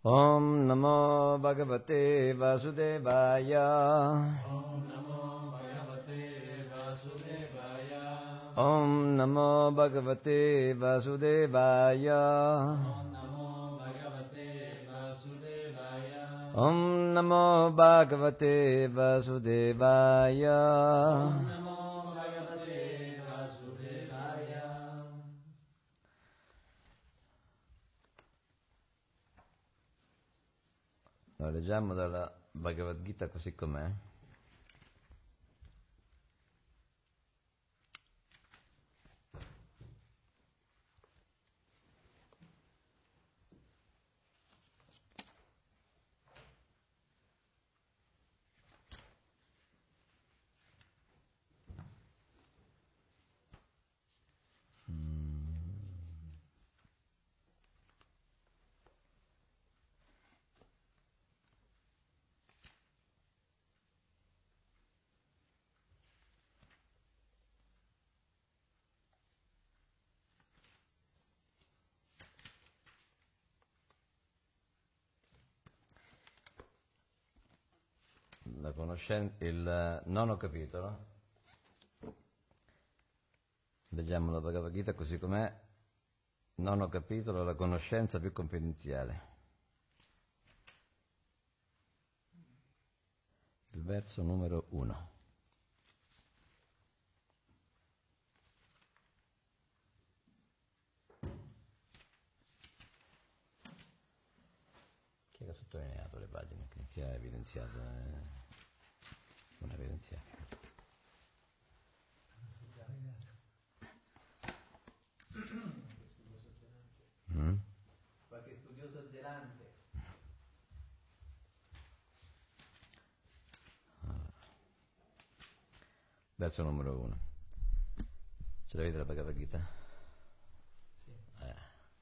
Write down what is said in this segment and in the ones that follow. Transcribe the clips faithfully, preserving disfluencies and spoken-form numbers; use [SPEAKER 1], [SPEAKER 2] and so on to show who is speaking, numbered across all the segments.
[SPEAKER 1] Om Namo Bhagavate Vasudevaya.
[SPEAKER 2] Om Namo Bhagavate Vasudevaya.
[SPEAKER 1] Om Namo Bhagavate Vasudevaya.
[SPEAKER 2] Om Namo Bhagavate Vasudevaya.
[SPEAKER 1] Om Namo Bhagavate Vasudevaya.
[SPEAKER 2] Om Namo Bhagavate Vasudevaya.
[SPEAKER 1] Allora, leggiamo dalla Bhagavad Gita così com'è. La conoscenza, il nono capitolo. Leggiamo la Bhagavad Gita così com'è. Nono capitolo, la conoscenza più confidenziale. Il verso numero uno. Chi ha sottolineato le pagine? Chi ha evidenziato? Eh? Non ha evidenziato. Mm?
[SPEAKER 2] Qualche studioso zelante.
[SPEAKER 1] Verso numero uno. Ce l'avete la Bhagavad Gita?
[SPEAKER 2] Sì.
[SPEAKER 1] Eh.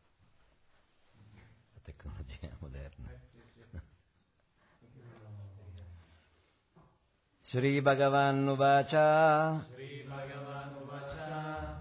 [SPEAKER 1] La tecnologia moderna.
[SPEAKER 2] Eh, sì, sì.
[SPEAKER 1] Shri Bhagavan Uvacha.
[SPEAKER 2] Shri Bhagavan Uvacha.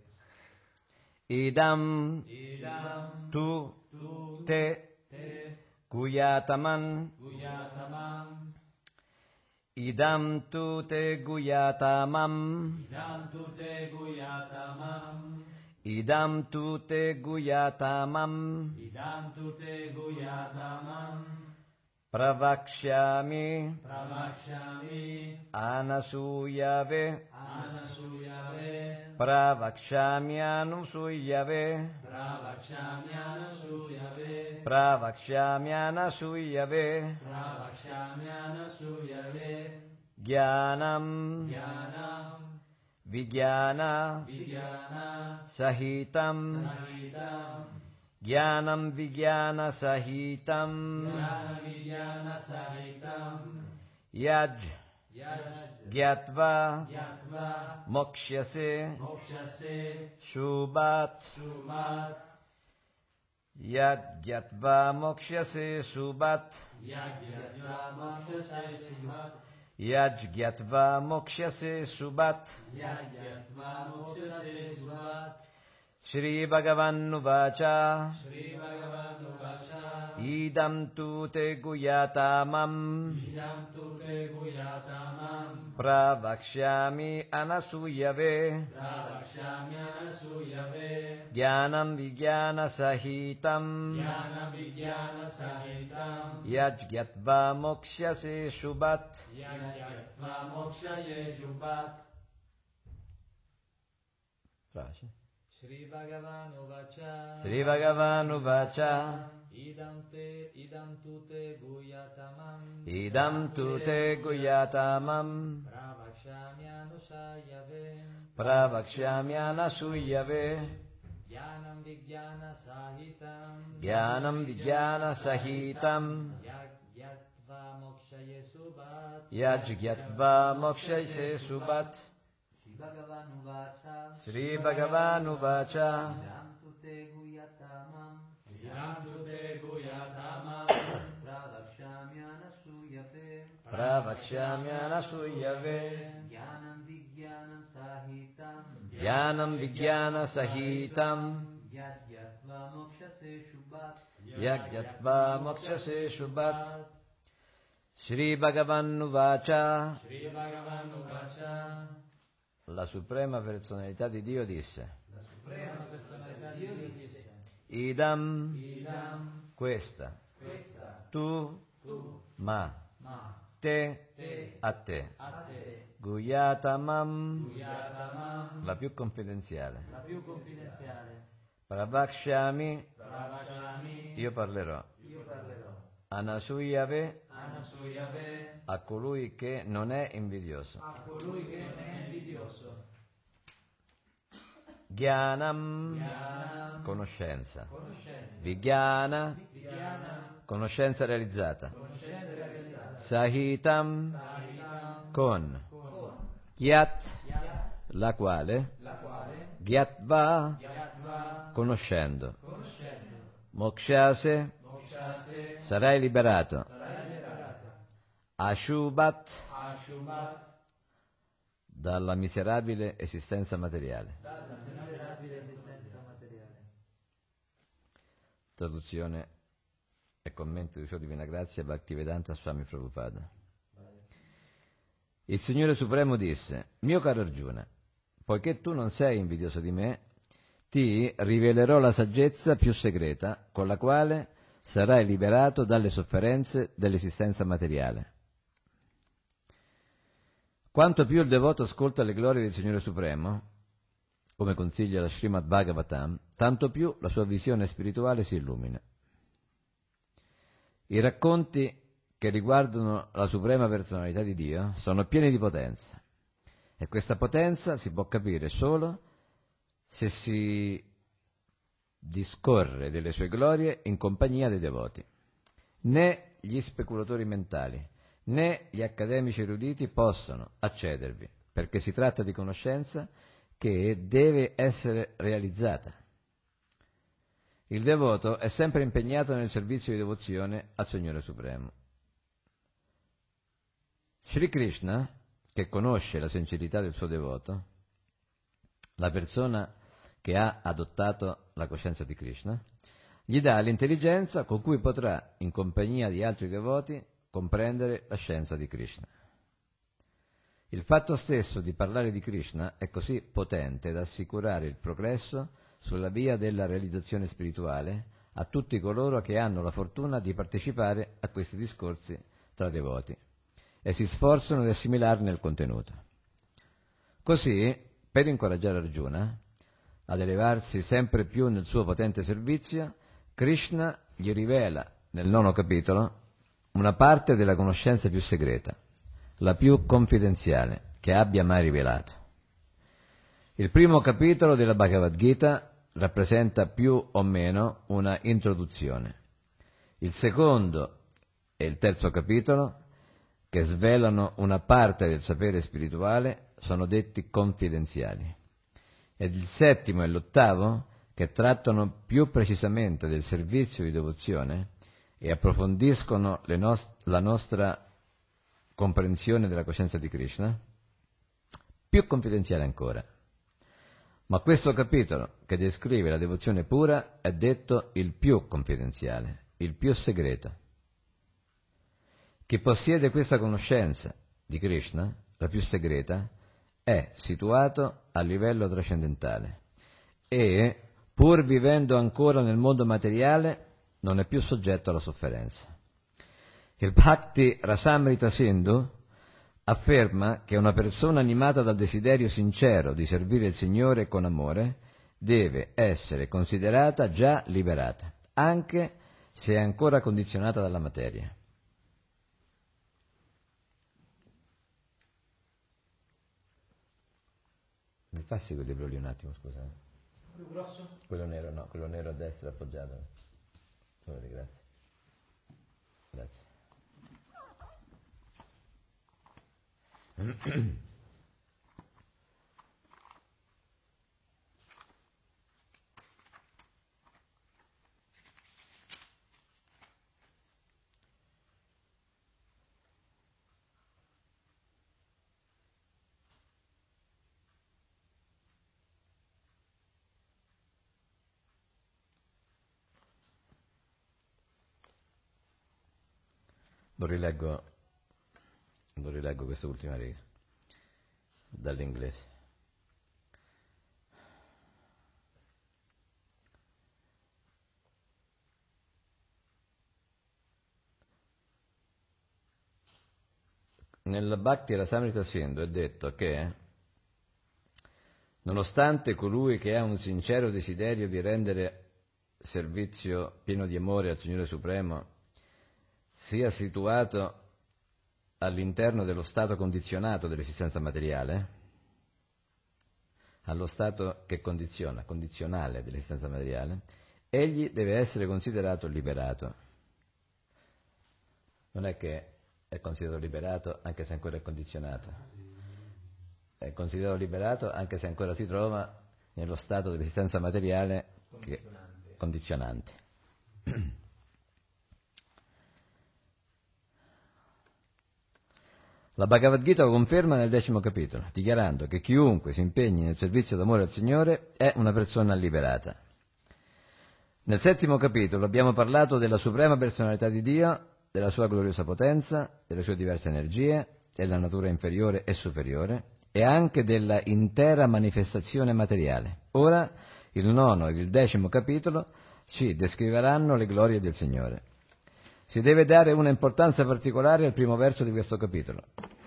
[SPEAKER 1] Idam,
[SPEAKER 2] Idam
[SPEAKER 1] tu,
[SPEAKER 2] tu
[SPEAKER 1] te,
[SPEAKER 2] te
[SPEAKER 1] Guyataman.
[SPEAKER 2] Guyatamam.
[SPEAKER 1] Idam tu te Guyatamam.
[SPEAKER 2] Idam tu te Guyatamam.
[SPEAKER 1] Idam tu te Guyatamam.
[SPEAKER 2] Idam tu te Guyatamam.
[SPEAKER 1] Pravakshyami
[SPEAKER 2] Pravakshami
[SPEAKER 1] Anasuyave.
[SPEAKER 2] Anasuyave.
[SPEAKER 1] Pravakshyami Anusuyave.
[SPEAKER 2] Pravakshami Anasuyave.
[SPEAKER 1] Pravakshyami Anasuyave.
[SPEAKER 2] Pravakshami Anasuyave.
[SPEAKER 1] Jnanam
[SPEAKER 2] Jnanam
[SPEAKER 1] Vijnana
[SPEAKER 2] Vijnana
[SPEAKER 1] Sahitam.
[SPEAKER 2] Sahitam.
[SPEAKER 1] Jnanam Vijnana Sahitam.
[SPEAKER 2] Jnana Vijnana Sahitam.
[SPEAKER 1] Yaj
[SPEAKER 2] Yaj
[SPEAKER 1] Gyatva
[SPEAKER 2] Yatva
[SPEAKER 1] Mokshase
[SPEAKER 2] Mokshase
[SPEAKER 1] Shubhat.
[SPEAKER 2] Sumat.
[SPEAKER 1] Yad Gyatva Mokshase Subhat.
[SPEAKER 2] Yajyatva Mokshase Sumat.
[SPEAKER 1] Yaj Gyatva Mokshase Subhat.
[SPEAKER 2] Yajyatva Mokshase Sumat.
[SPEAKER 1] Shri Bhagavan Uvacha.
[SPEAKER 2] Shri Bhagavan Uvacha.
[SPEAKER 1] Idam tu te Guyatamam.
[SPEAKER 2] Idam tu te Guyatamam.
[SPEAKER 1] Pravakshyami Anasuyave.
[SPEAKER 2] Pravakshami Anasuyave.
[SPEAKER 1] Jnanam Vijnana Sahitam.
[SPEAKER 2] Jnana Vijnana Sahitam.
[SPEAKER 1] Yajgyatva Mokshase Shubhat.
[SPEAKER 2] Yajyatva Mokshase Subat.
[SPEAKER 1] Frase.
[SPEAKER 2] Shri Bhagavan Uvacha.
[SPEAKER 1] Sri Bhagavan Uvacha.
[SPEAKER 2] Idam te idam tu te Guyatamam.
[SPEAKER 1] Idam tu te Guyatamam.
[SPEAKER 2] Pravakshami Anusayave.
[SPEAKER 1] Pravakshyami Anasuyave.
[SPEAKER 2] Jnanam Vijnana Sahitam.
[SPEAKER 1] Jnanam Vijnana Sahitam.
[SPEAKER 2] Yajyatva Mokshaye Subat.
[SPEAKER 1] Yajgyatva Mokshase Subhat.
[SPEAKER 2] Shri Bhagavan Uvacha.
[SPEAKER 1] Sri Bhagavan Uvacha.
[SPEAKER 2] Idam tu te Guyatamam. Idam tu te Guyatamam. Pravakshami Anasuyave.
[SPEAKER 1] Pravakshyami Anasuyave.
[SPEAKER 2] Jnanam Vijnanam Sahitam.
[SPEAKER 1] Jnanam Vijnana Sahitam.
[SPEAKER 2] Yajyatva Mokshase Shubhat.
[SPEAKER 1] Yagyatva mokshase shubhat. Shri Bhagavan Uvacha.
[SPEAKER 2] Shri Bhagavan Uvacha.
[SPEAKER 1] La suprema personalità di Dio disse.
[SPEAKER 2] La suprema personalità di Dio disse.
[SPEAKER 1] Idam.
[SPEAKER 2] Idam.
[SPEAKER 1] Questa.
[SPEAKER 2] Questa.
[SPEAKER 1] Tu.
[SPEAKER 2] Tu.
[SPEAKER 1] Ma.
[SPEAKER 2] Ma.
[SPEAKER 1] Te.
[SPEAKER 2] Te.
[SPEAKER 1] A te.
[SPEAKER 2] A te.
[SPEAKER 1] Guyatamam.
[SPEAKER 2] Guyatamam.
[SPEAKER 1] La più confidenziale.
[SPEAKER 2] La più confidenziale.
[SPEAKER 1] Prabhakshami.
[SPEAKER 2] Pravachami.
[SPEAKER 1] Io parlerò.
[SPEAKER 2] Io parlerò.
[SPEAKER 1] Anasuyave.
[SPEAKER 2] Anasuyave.
[SPEAKER 1] A colui che non è invidioso.
[SPEAKER 2] A colui che non è invidioso.
[SPEAKER 1] Jnanam.
[SPEAKER 2] Jnanam.
[SPEAKER 1] Conoscenza.
[SPEAKER 2] Conoscenza.
[SPEAKER 1] Vijnana.
[SPEAKER 2] Vijnana.
[SPEAKER 1] Conoscenza realizzata.
[SPEAKER 2] Conoscenza realizzata.
[SPEAKER 1] Sahitam.
[SPEAKER 2] Sahitam.
[SPEAKER 1] Con.
[SPEAKER 2] Con.
[SPEAKER 1] Yat.
[SPEAKER 2] Yat.
[SPEAKER 1] La quale.
[SPEAKER 2] La quale.
[SPEAKER 1] Gyatva.
[SPEAKER 2] Yatva.
[SPEAKER 1] Conoscendo.
[SPEAKER 2] Conoscendo.
[SPEAKER 1] Mokshase.
[SPEAKER 2] Mokshase.
[SPEAKER 1] Sarai liberato.
[SPEAKER 2] Sarai liberata.
[SPEAKER 1] Ashubhat.
[SPEAKER 2] Ashubhat.
[SPEAKER 1] Dalla miserabile esistenza materiale.
[SPEAKER 2] Dalla miserabile esistenza materiale.
[SPEAKER 1] Traduzione e commento di Sua Divina Grazia Bhaktivedanta Swami Prabhupada. Il Signore Supremo disse: mio caro Arjuna, poiché tu non sei invidioso di me, ti rivelerò la saggezza più segreta con la quale sarai liberato dalle sofferenze dell'esistenza materiale. Quanto più il devoto ascolta le glorie del Signore Supremo, come consiglia la Srimad Bhagavatam, tanto più la sua visione spirituale si illumina. I racconti che riguardano la suprema personalità di Dio sono pieni di potenza, e questa potenza si può capire solo se si discorre delle sue glorie in compagnia dei devoti. Né gli speculatori mentali né gli accademici eruditi possono accedervi, perché si tratta di conoscenza che deve essere realizzata. Il devoto è sempre impegnato nel servizio di devozione al Signore Supremo. Sri Krishna, che conosce la sincerità del suo devoto, la persona che ha adottato la coscienza di Krishna, gli dà l'intelligenza con cui potrà, in compagnia di altri devoti, comprendere la scienza di Krishna. Il fatto stesso di parlare di Krishna è così potente da assicurare il progresso sulla via della realizzazione spirituale a tutti coloro che hanno la fortuna di partecipare a questi discorsi tra devoti e si sforzano di assimilarne il contenuto. Così, per incoraggiare Arjuna ad elevarsi sempre più nel suo potente servizio, Krishna gli rivela nel nono capitolo una parte della conoscenza più segreta, la più confidenziale che abbia mai rivelato. Il primo capitolo della Bhagavad Gita rappresenta più o meno una introduzione. Il secondo e il terzo capitolo, che svelano una parte del sapere spirituale, sono detti confidenziali. Ed il settimo e l'ottavo, che trattano più precisamente del servizio di devozione e approfondiscono le nost- la nostra comprensione della coscienza di Krishna, più confidenziale ancora. Ma questo capitolo, che descrive la devozione pura, è detto il più confidenziale, il più segreto. Chi possiede questa conoscenza di Krishna, la più segreta, è situato a livello trascendentale e, pur vivendo ancora nel mondo materiale, non è più soggetto alla sofferenza. Il Bhakti Rasamrita Sindhu afferma che una persona animata dal desiderio sincero di servire il Signore con amore deve essere considerata già liberata, anche se è ancora condizionata dalla materia. Mi passi quel libro lì un attimo, scusate.
[SPEAKER 2] Più grosso?
[SPEAKER 1] Quello nero, no, quello nero a destra appoggiato. Sorry, grazie. Grazie. Lo rileggo, lo rileggo questa ultima riga dall'inglese. Nella Bhakti Rasamrita Sindhu è detto che nonostante colui che ha un sincero desiderio di rendere servizio pieno di amore al Signore Supremo sia situato all'interno dello stato condizionato dell'esistenza materiale, allo stato che condiziona, condizionale dell'esistenza materiale, egli deve essere considerato liberato. Non è che è considerato liberato anche se ancora è condizionato, è considerato liberato anche se ancora si trova nello stato dell'esistenza materiale condizionante. Che, condizionante. La Bhagavad Gita lo conferma nel decimo capitolo, dichiarando che chiunque si impegni nel servizio d'amore al Signore è una persona liberata. Nel settimo capitolo abbiamo parlato della suprema personalità di Dio, della sua gloriosa potenza, delle sue diverse energie, della natura inferiore e superiore, e anche della intera manifestazione materiale. Ora il nono ed il decimo capitolo ci descriveranno le glorie del Signore. Si deve dare una importanza particolare al primo verso di questo capitolo.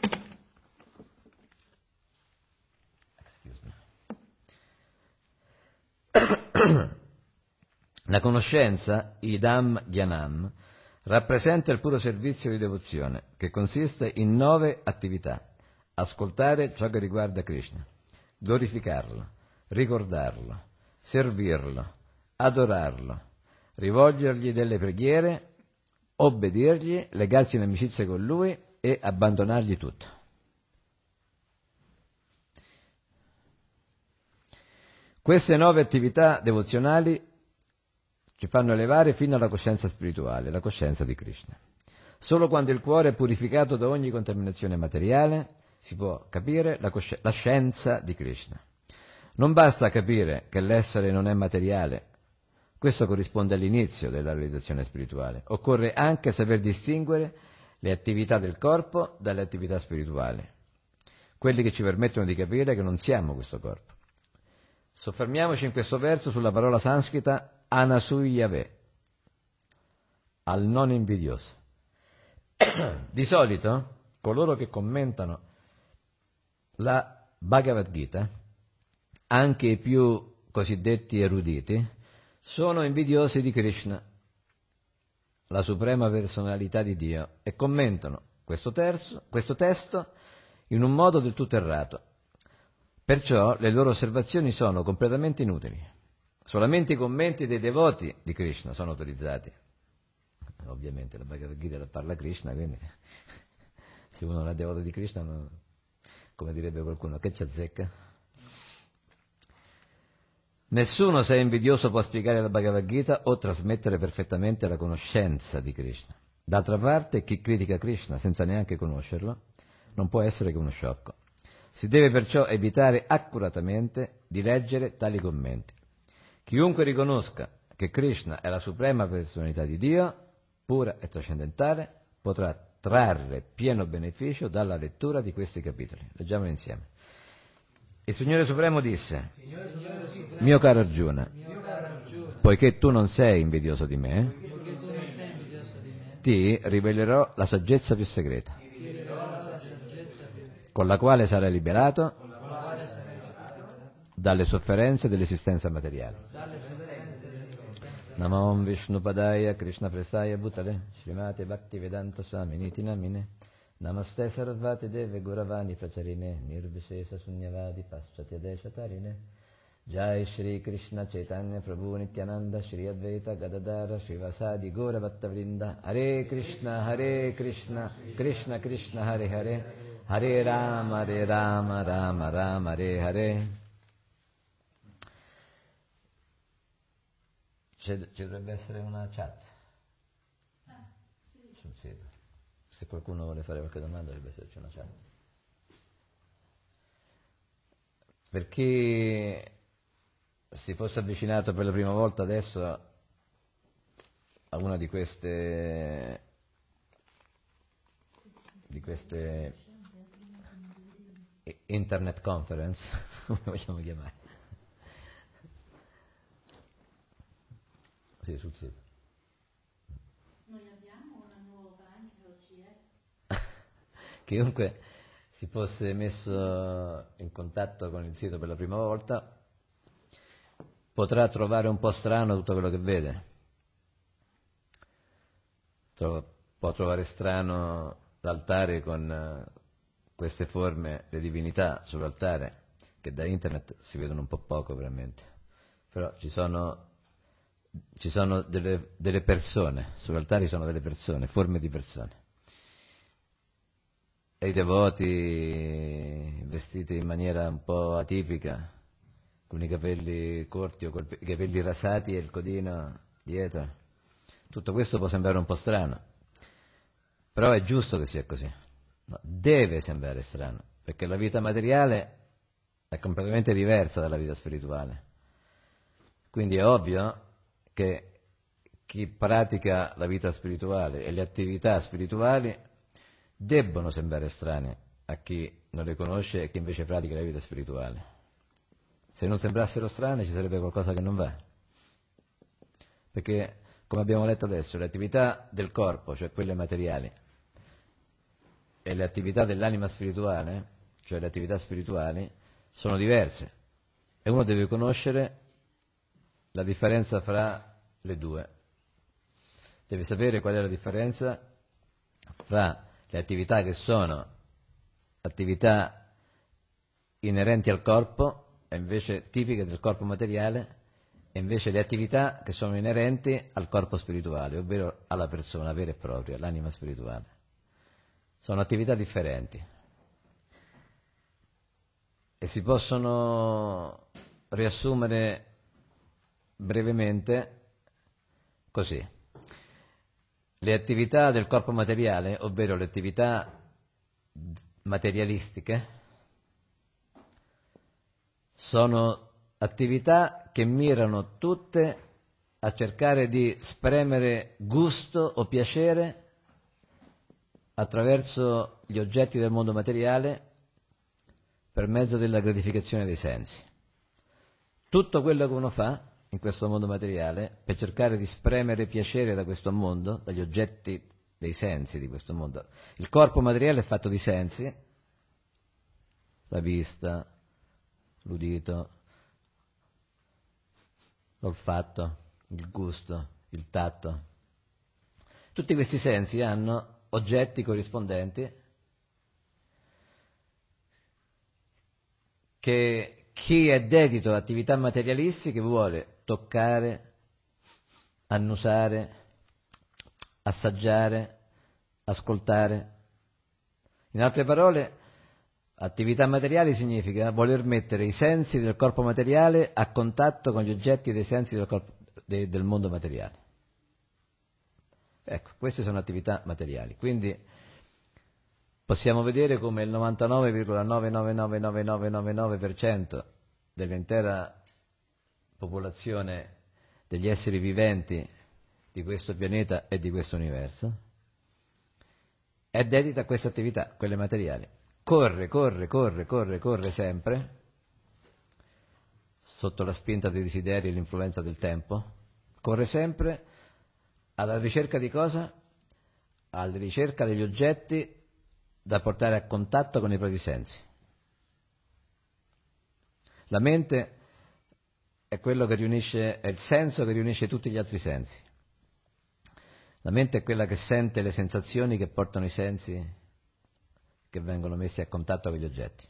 [SPEAKER 1] La conoscenza, idam gyanam, rappresenta il puro servizio di devozione, che consiste in nove attività. Ascoltare ciò che riguarda Krishna, glorificarlo, ricordarlo, servirlo, adorarlo, rivolgergli delle preghiere, obbedirgli, legarsi in amicizia con lui e abbandonargli tutto. Queste nove attività devozionali ci fanno elevare fino alla coscienza spirituale, la coscienza di Krishna. Solo quando il cuore è purificato da ogni contaminazione materiale si può capire la, cosci- la scienza di Krishna. Non basta capire che l'essere non è materiale, questo corrisponde all'inizio della realizzazione spirituale. Occorre anche saper distinguere le attività del corpo dalle attività spirituali, quelli che ci permettono di capire che non siamo questo corpo. Soffermiamoci in questo verso sulla parola sanscrita anasuyave, al non invidioso. Di solito, coloro che commentano la Bhagavad Gita, anche i più cosiddetti eruditi, sono invidiosi di Krishna, la suprema personalità di Dio, e commentano questo, terzo, questo testo in un modo del tutto errato. Perciò le loro osservazioni sono completamente inutili. Solamente i commenti dei devoti di Krishna sono autorizzati. Ovviamente la Bhagavad Gita parla Krishna, quindi se uno non è devoto di Krishna, non, come direbbe qualcuno, che ci azzecca? Nessuno, se è invidioso, può spiegare la Bhagavad Gita o trasmettere perfettamente la conoscenza di Krishna. D'altra parte, chi critica Krishna senza neanche conoscerlo non può essere che uno sciocco. Si deve perciò evitare accuratamente di leggere tali commenti. Chiunque riconosca che Krishna è la suprema personalità di Dio, pura e trascendentale, potrà trarre pieno beneficio dalla lettura di questi capitoli. Leggiamoli insieme. Il Signore Supremo disse: Signore Supremo, mio caro Arjuna, mio caro Arjuna, poiché tu non sei invidioso di me, poiché tu non sei invidioso di me, ti rivelerò la saggezza più segreta, ti rivelerò la saggezza più segreta, con la quale sarai liberato, con la quale sarai liberato dalle sofferenze dell'esistenza materiale. Dalle sofferenze dell'esistenza. Namam Vishnupadaya Krishna Prestaya Bhutale Srimate Bhaktivedanta Swaminiti Namine Namaste Sarvati Deve Guravani Pracharine Nirvishesha Sunyavadi Paschatya Deshatarine Jai Shri Krishna Chaitanya Prabhu Nityananda Shri Advaita Gadadara Srivasadi Gora Bhattavrinda Hare Krishna Hare Krishna Krishna Krishna Hare Hare Hare Rama Hare Rama Rama Rama Hare Hare. Ci dovrebbe essere una chat sul sito. Se qualcuno vuole fare qualche domanda dovrebbe esserci una chat. Per chi si fosse avvicinato per la prima volta adesso a una di queste di queste internet conference, come vogliamo chiamare. Sì, sul sito.
[SPEAKER 3] Noi abbiamo una nuova anche oggi, eh?
[SPEAKER 1] Chiunque si fosse messo in contatto con il sito per la prima volta potrà trovare un po' strano tutto quello che vede. Trova, può trovare strano l'altare con queste forme, le divinità sull'altare, che da internet si vedono un po' poco veramente. Però ci sono, ci sono delle, delle persone, sull'altare sono delle persone, forme di persone. E i devoti vestiti in maniera un po' atipica, con i capelli corti o con i capelli rasati e il codino dietro. Tutto questo può sembrare un po' strano, però è giusto che sia così. No, deve sembrare strano, perché la vita materiale è completamente diversa dalla vita spirituale. Quindi è ovvio che chi pratica la vita spirituale e le attività spirituali debbono sembrare strane a chi non le conosce e chi invece pratica la vita spirituale. Se non sembrassero strane ci sarebbe qualcosa che non va. Perché, come abbiamo letto adesso, le attività del corpo, cioè quelle materiali, e le attività dell'anima spirituale, cioè le attività spirituali, sono diverse. E uno deve conoscere la differenza fra le due. Deve sapere qual è la differenza fra le attività che sono attività inerenti al corpo, e invece tipiche del corpo materiale, e invece le attività che sono inerenti al corpo spirituale, ovvero alla persona vera e propria, l'anima spirituale. Sono attività differenti e si possono riassumere brevemente così. Le attività del corpo materiale, ovvero le attività materialistiche, sono attività che mirano tutte a cercare di spremere gusto o piacere attraverso gli oggetti del mondo materiale per mezzo della gratificazione dei sensi. Tutto quello che uno fa in questo mondo materiale per cercare di spremere piacere da questo mondo, dagli oggetti dei sensi di questo mondo. Il corpo materiale è fatto di sensi, la vista, l'udito, l'olfatto, il gusto, il tatto. Tutti questi sensi hanno oggetti corrispondenti che chi è dedito a attività materialistiche vuole toccare, annusare, assaggiare, ascoltare. In altre parole, attività materiali significa voler mettere i sensi del corpo materiale a contatto con gli oggetti dei sensi del, corpo, de, del mondo materiale. Ecco, queste sono attività materiali. Quindi possiamo vedere come il novantanove virgola nove nove nove nove nove nove nove per cento dell'intera popolazione degli esseri viventi di questo pianeta e di questo universo è dedita a queste attività, quelle materiali. Corre, corre, corre, corre, corre sempre, sotto la spinta dei desideri e l'influenza del tempo, corre sempre alla ricerca di cosa? Alla ricerca degli oggetti da portare a contatto con i propri sensi. La mente è quello che riunisce, è il senso che riunisce tutti gli altri sensi. La mente è quella che sente le sensazioni che portano i sensi che vengono messi a contatto con gli oggetti.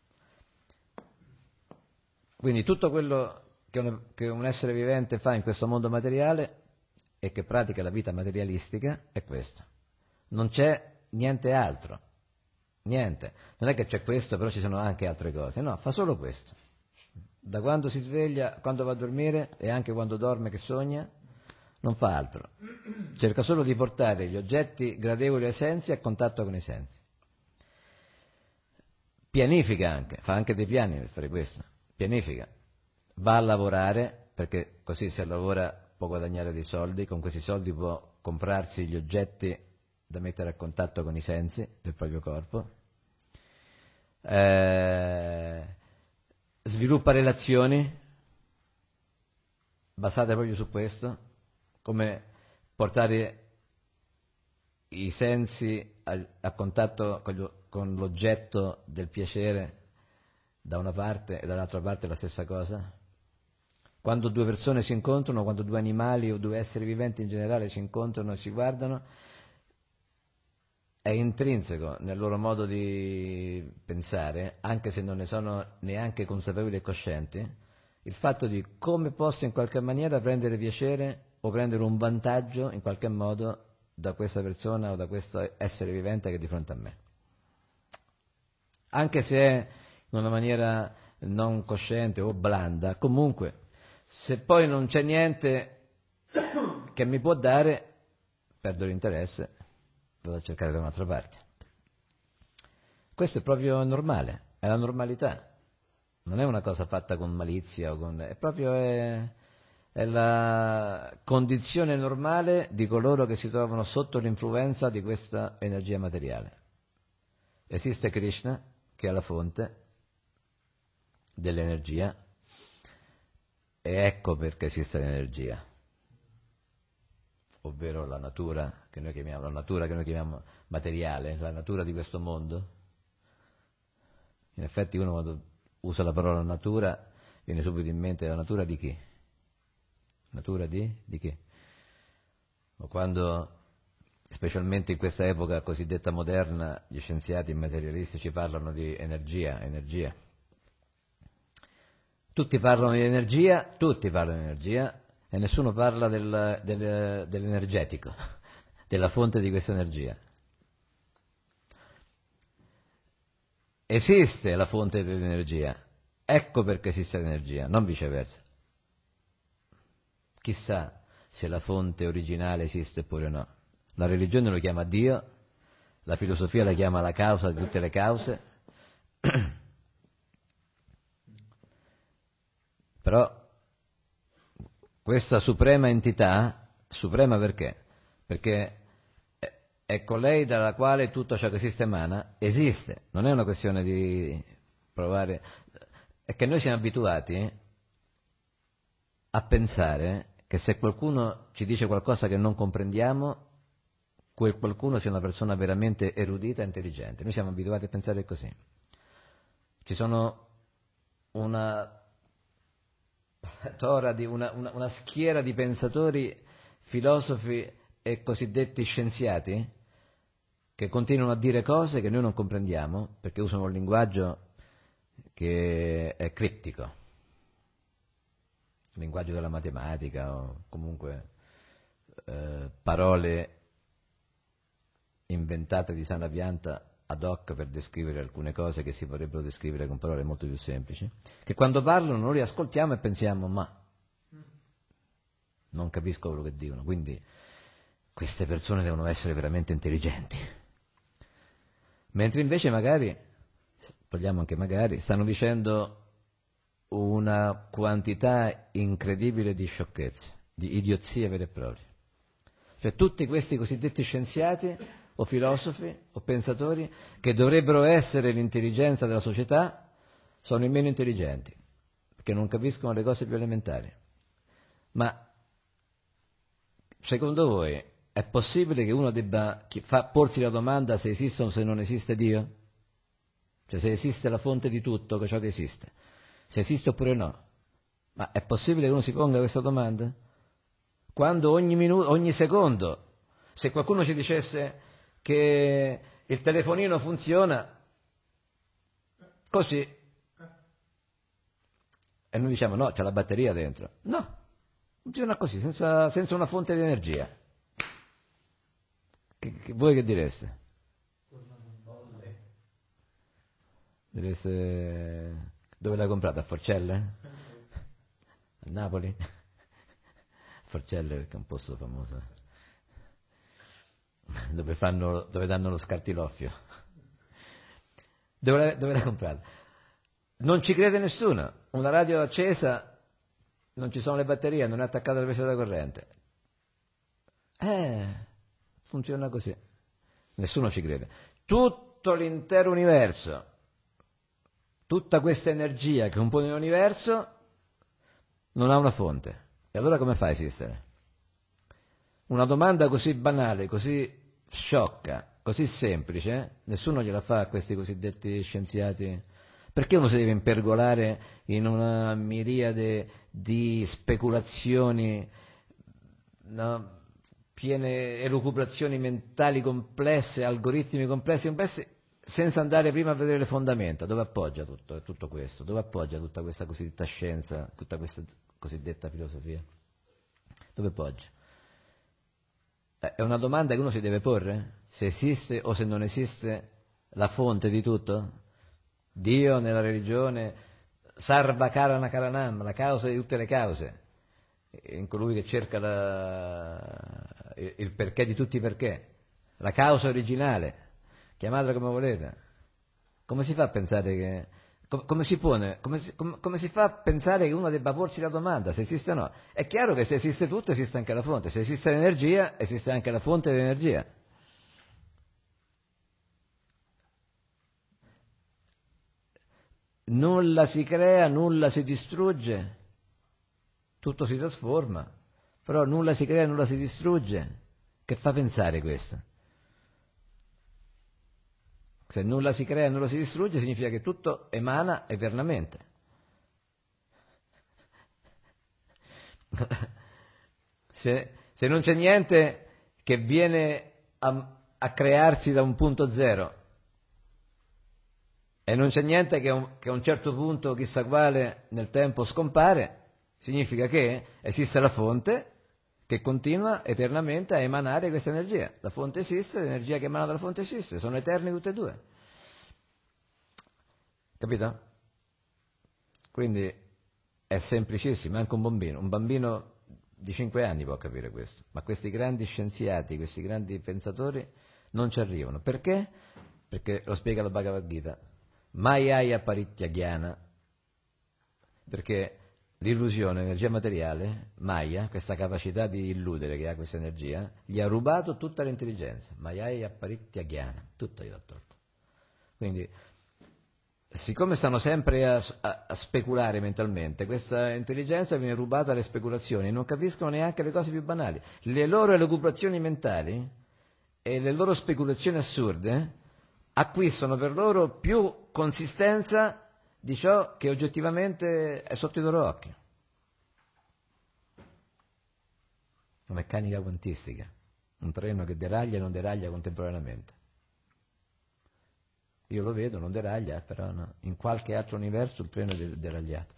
[SPEAKER 1] Quindi tutto quello che un, che un essere vivente fa in questo mondo materiale e che pratica la vita materialistica è questo. Non c'è niente altro. Niente. Non è che c'è questo, però ci sono anche altre cose. No, fa solo questo. Da quando si sveglia, quando va a dormire e anche quando dorme che sogna, non fa altro. Cerca solo di portare gli oggetti gradevoli ai sensi a contatto con i sensi. Pianifica anche, fa anche dei piani per fare questo. Pianifica. Va a lavorare, perché così se lavora può guadagnare dei soldi, con questi soldi può comprarsi gli oggetti da mettere a contatto con i sensi del proprio corpo, eh, sviluppa relazioni basate proprio su questo, come portare i sensi a, a contatto con, gli, con l'oggetto del piacere da una parte e dall'altra parte la stessa cosa. Quando due persone si incontrano, quando due animali o due esseri viventi in generale si incontrano e si guardano, è intrinseco nel loro modo di pensare, anche se non ne sono neanche consapevoli e coscienti, il fatto di come posso in qualche maniera prendere piacere o prendere un vantaggio in qualche modo da questa persona o da questo essere vivente che è di fronte a me. Anche se è in una maniera non cosciente o blanda, comunque, se poi non c'è niente che mi può dare, perdo l'interesse, vado a cercare da un'altra parte. Questo è proprio normale, è la normalità. Non è una cosa fatta con malizia, o con, è proprio è, è la condizione normale di coloro che si trovano sotto l'influenza di questa energia materiale. Esiste Krishna, che è la fonte dell'energia, e ecco perché esiste l'energia, ovvero la natura che noi chiamiamo, la natura che noi chiamiamo materiale, la natura di questo mondo. In effetti uno quando usa la parola natura viene subito in mente la natura di chi? Natura di? Di chi? O quando, specialmente in questa epoca cosiddetta moderna, gli scienziati materialistici parlano di energia, energia. Tutti parlano di energia, tutti parlano di energia e nessuno parla del, del, dell'energetico, della fonte di questa energia. Esiste la fonte dell'energia, ecco perché esiste l'energia, non viceversa. Chissà se la fonte originale esiste oppure no. La religione lo chiama Dio, la filosofia la chiama la causa di tutte le cause, però questa suprema entità, suprema perché? Perché è colei dalla quale tutto ciò che esiste emana, esiste, non è una questione di provare, è che noi siamo abituati a pensare che se qualcuno ci dice qualcosa che non comprendiamo, quel qualcuno sia una persona veramente erudita e intelligente. Noi siamo abituati a pensare così. Ci sono una tora di una, una, una schiera di pensatori, filosofi e cosiddetti scienziati che continuano a dire cose che noi non comprendiamo perché usano un linguaggio che è criptico, il linguaggio della matematica o comunque eh, parole inventate di sana pianta ad hoc per descrivere alcune cose che si potrebbero descrivere con parole molto più semplici, che quando parlano noi li ascoltiamo e pensiamo ma non capisco quello che dicono, quindi queste persone devono essere veramente intelligenti. Mentre invece magari, parliamo anche magari, stanno dicendo una quantità incredibile di sciocchezze, di idiozie vere e proprie. Cioè tutti questi cosiddetti scienziati o filosofi o pensatori che dovrebbero essere l'intelligenza della società sono i meno intelligenti, perché non capiscono le cose più elementari. Ma secondo voi è possibile che uno debba fa, porsi la domanda se esiste o se non esiste Dio? Cioè se esiste la fonte di tutto, ciò che esiste, se esiste oppure no? Ma è possibile che uno si ponga questa domanda? Quando ogni minuto, ogni secondo, se qualcuno ci dicesse che il telefonino funziona così e noi diciamo no, c'è la batteria dentro, no, funziona così, senza, senza una fonte di energia, che, che, voi che direste? Direste dove l'hai comprata? A Forcelle? A Napoli? Forcelle perché è un posto famoso dove, fanno, dove danno lo scartiloffio. Dove l'hai, dove l'hai comprata? Non ci crede nessuno. Una radio accesa, non ci sono le batterie, non è attaccata alla presa della corrente. Eh, funziona così. Nessuno ci crede. Tutto l'intero universo, tutta questa energia che compone l'universo non ha una fonte. E allora come fa a esistere? Una domanda così banale, così sciocca, così semplice, nessuno gliela fa a questi cosiddetti scienziati. Perché uno si deve impergolare in una miriade di speculazioni, no, piene elucubrazioni mentali complesse, algoritmi complessi, complessi, senza andare prima a vedere le fondamenta? Dove appoggia tutto, tutto questo? Dove appoggia tutta questa cosiddetta scienza, tutta questa cosiddetta filosofia? Dove appoggia? È una domanda che uno si deve porre? Se esiste o se non esiste la fonte di tutto? Dio nella religione, Sarva Karana Karanam, la causa di tutte le cause, in colui che cerca la, il perché di tutti i perché, la causa originale, chiamatela come volete. Come si fa a pensare che, come, come si pone, come si, come, come si fa a pensare che uno debba porsi la domanda se esiste o no? È chiaro che se esiste tutto esiste anche la fonte, se esiste l'energia esiste anche la fonte dell'energia. Nulla si crea, nulla si distrugge, tutto si trasforma, però nulla si crea, nulla si distrugge. Che fa pensare questo? Se nulla si crea, nulla si distrugge, significa che tutto emana eternamente. Se, se non c'è niente che viene a, a crearsi da un punto zero, e non c'è niente che a, un, che a un certo punto, chissà quale, nel tempo scompare, significa che esiste la fonte che continua eternamente a emanare questa energia. La fonte esiste, l'energia che emana dalla fonte esiste, sono eterni tutte e due. Capito? Quindi è semplicissimo, anche un bambino, un bambino di cinque anni può capire questo, ma questi grandi scienziati, questi grandi pensatori non ci arrivano. Perché? Perché lo spiega la Bhagavad Gita. Mayaya parityagyana, perché l'illusione, l'energia materiale, Maya, questa capacità di illudere che ha questa energia, gli ha rubato tutta l'intelligenza. Mayaya parityagyana, tutto gli ha tolto. Quindi, siccome stanno sempre a, a, a speculare mentalmente, questa intelligenza viene rubata alle speculazioni, non capiscono neanche le cose più banali. Le loro elucubrazioni mentali e le loro speculazioni assurde acquistano per loro più consistenza di ciò che oggettivamente è sotto i loro occhi. La meccanica quantistica, un treno che deraglia e non deraglia contemporaneamente. Io lo vedo, non deraglia, però no. In qualche altro universo il treno è deragliato.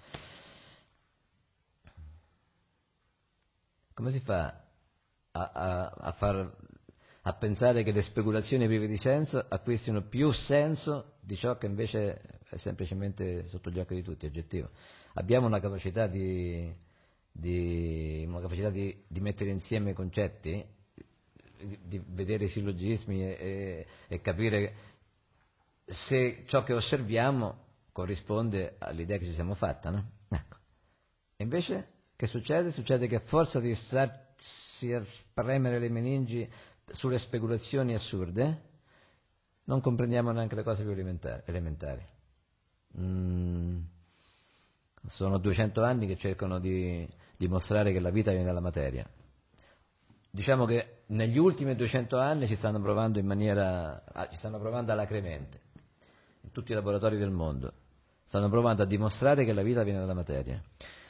[SPEAKER 1] Come si fa a, a, a far... a pensare che le speculazioni prive di senso acquistino più senso di ciò che invece è semplicemente sotto gli occhi di tutti, oggettivo. Abbiamo una capacità di, di, una capacità di, di mettere insieme concetti, di, di vedere i sillogismi e, e, e capire se ciò che osserviamo corrisponde all'idea che ci siamo fatta, no? Ecco. E invece che succede? Succede che a forza di starsi a premere le meningi sulle speculazioni assurde, non comprendiamo neanche le cose più elementari. Mm, sono duecento anni che cercano di dimostrare che la vita viene dalla materia. Diciamo che negli ultimi duecento anni ci stanno provando in maniera, ci stanno provando alacremente, in tutti i laboratori del mondo, stanno provando a dimostrare che la vita viene dalla materia.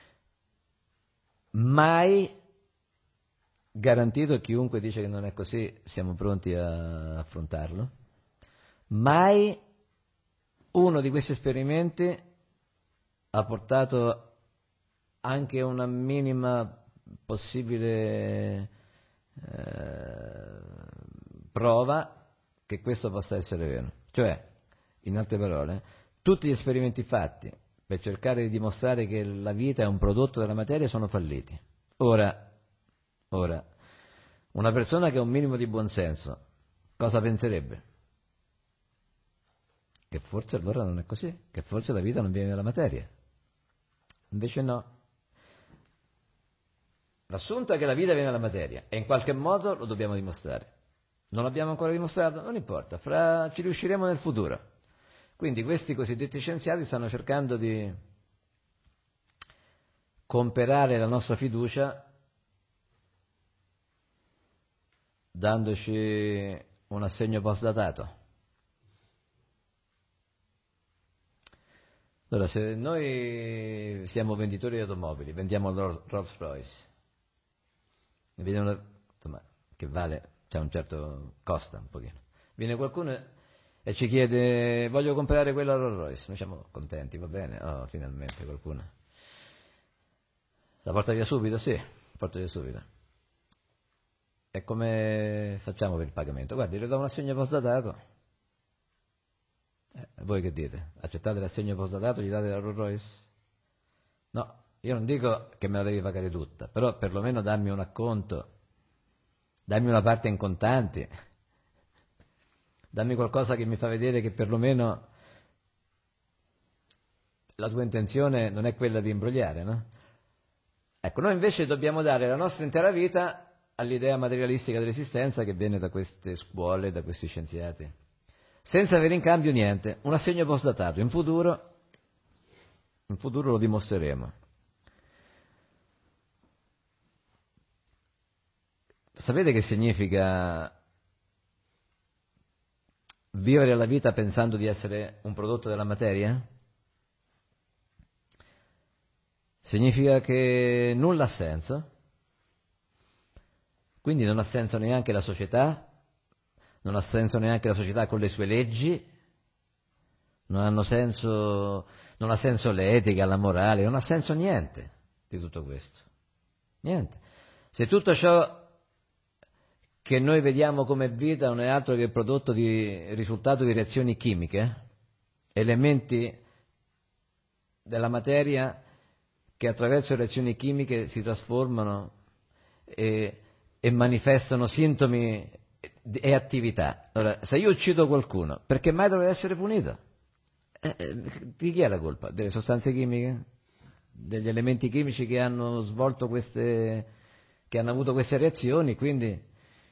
[SPEAKER 1] Mai garantito, e chiunque dice che non è così siamo pronti a affrontarlo, mai uno di questi esperimenti ha portato anche una minima possibile eh, prova che questo possa essere vero. Cioè, in altre parole, tutti gli esperimenti fatti per cercare di dimostrare che la vita è un prodotto della materia sono falliti. Ora, Ora, una persona che ha un minimo di buonsenso, cosa penserebbe? Che forse allora non è così, che forse la vita non viene dalla materia. Invece no. L'assunto è che la vita viene dalla materia e in qualche modo lo dobbiamo dimostrare. Non l'abbiamo ancora dimostrato? Non importa, fra... ci riusciremo nel futuro. Quindi questi cosiddetti scienziati stanno cercando di comperare la nostra fiducia dandoci un assegno postdatato. Allora, se noi siamo venditori di automobili, vendiamo il Rolls Royce, viene una, insomma, che vale, c'è un certo, costa un pochino. Viene qualcuno e ci chiede, voglio comprare quella Rolls Royce, noi siamo contenti, va bene, oh, finalmente qualcuno. La porta via subito? Sì, porta via subito. E come facciamo per il pagamento? Guardi, le do un assegno postdatato. Eh, voi che dite? Accettate l'assegno postdatato, gli date la Rolls Royce? No, io non dico che me la devi pagare tutta, però perlomeno dammi un acconto, dammi una parte in contanti, dammi qualcosa che mi fa vedere che perlomeno la tua intenzione non è quella di imbrogliare, no? Ecco, noi invece dobbiamo dare la nostra intera vita all'idea materialistica dell'esistenza che viene da queste scuole, da questi scienziati, senza avere in cambio niente, un assegno postdatato. In futuro, in futuro lo dimostreremo. Sapete che significa vivere la vita pensando di essere un prodotto della materia? Significa che nulla ha senso, quindi non ha senso neanche la società, non ha senso neanche la società con le sue leggi, non hanno senso, non ha senso l'etica, la morale, non ha senso niente di tutto questo. Niente. Se tutto ciò che noi vediamo come vita non è altro che il prodotto di risultato di reazioni chimiche, elementi della materia che attraverso reazioni chimiche si trasformano e, e manifestano sintomi e attività. Allora, se io uccido qualcuno, perché mai dovrei essere punito? Eh, di chi è la colpa? Delle sostanze chimiche? Degli elementi chimici che hanno svolto queste, che hanno avuto queste reazioni? Quindi,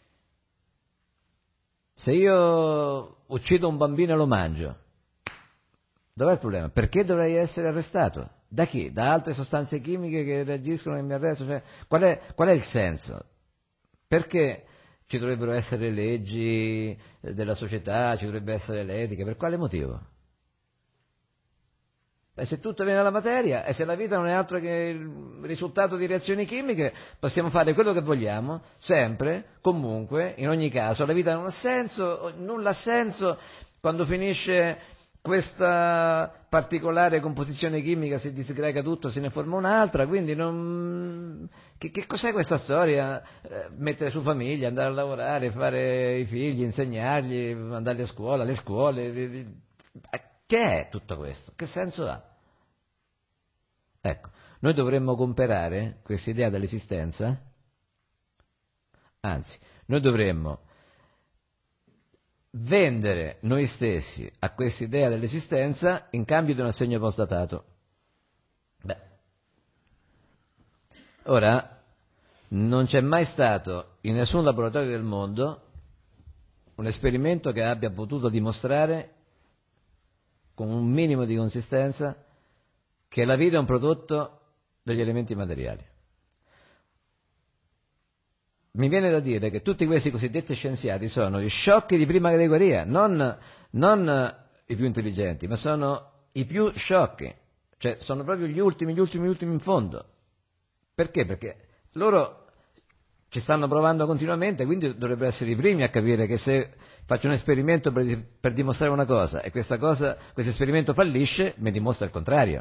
[SPEAKER 1] se io uccido un bambino e lo mangio, dov'è il problema? Perché dovrei essere arrestato? Da chi? Da altre sostanze chimiche che reagiscono e mi arrestano? Cioè, qual è, qual è il senso? Perché ci dovrebbero essere leggi della società, ci dovrebbe essere l'etica? Per quale motivo? E se tutto viene dalla materia e se la vita non è altro che il risultato di reazioni chimiche, possiamo fare quello che vogliamo, sempre, comunque, in ogni caso. La vita non ha senso, nulla ha senso. Quando finisce questa particolare composizione chimica si disgrega tutto, se ne forma un'altra, quindi non... che, che cos'è questa storia? Eh, mettere su famiglia, andare a lavorare, fare i figli, insegnargli, mandarli a scuola, le scuole... Che è tutto questo? Che senso ha? Ecco, noi dovremmo comperare questa idea dell'esistenza, anzi, noi dovremmo vendere noi stessi a questa idea dell'esistenza in cambio di un assegno postdatato. Beh, ora, non c'è mai stato in nessun laboratorio del mondo un esperimento che abbia potuto dimostrare con un minimo di consistenza che la vita è un prodotto degli elementi materiali. Mi viene da dire che tutti questi cosiddetti scienziati sono gli sciocchi di prima categoria, non, non i più intelligenti, ma sono i più sciocchi, cioè sono proprio gli ultimi, gli ultimi, gli ultimi in fondo. Perché? Perché loro ci stanno provando continuamente, quindi dovrebbero essere i primi a capire che se faccio un esperimento per, per dimostrare una cosa e questa cosa, questo esperimento fallisce, mi dimostra il contrario.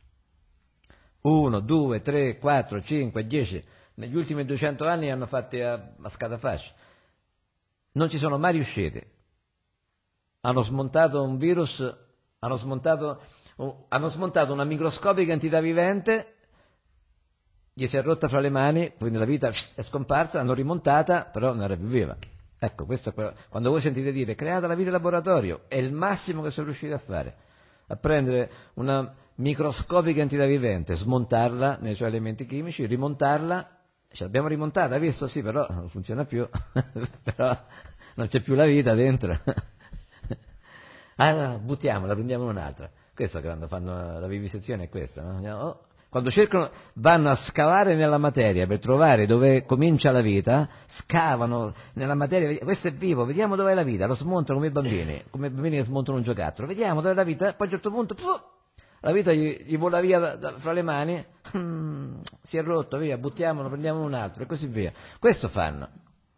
[SPEAKER 1] Uno, due, tre, quattro, cinque, dieci... Negli ultimi duecento anni hanno fatti a, a scatafascio. Non ci sono mai riusciti. Hanno smontato un virus, hanno smontato, hanno smontato una microscopica entità vivente, gli si è rotta fra le mani, quindi la vita è scomparsa, hanno rimontata, però non era più viva. Ecco, questo è quello. Quando voi sentite dire creata la vita in laboratorio, è il massimo che sono riusciti a fare. A prendere una microscopica entità vivente, smontarla nei suoi elementi chimici, rimontarla. Ce l'abbiamo rimontata, hai visto? Sì, però non funziona più, però non c'è più la vita dentro. Allora, buttiamola, prendiamo un'altra. Questo che quando fanno la vivisezione è questo, no? Oh, quando cercano, vanno a scavare nella materia per trovare dove comincia la vita, scavano nella materia, questo è vivo, vediamo dov'è la vita, lo smontano come i bambini, come i bambini che smontano un giocattolo, vediamo dov'è la vita, poi a un certo punto puh, la vita gli, gli vola via da, da, fra le mani, hmm, si è rotto, via, buttiamolo, prendiamo un altro e così via. Questo fanno.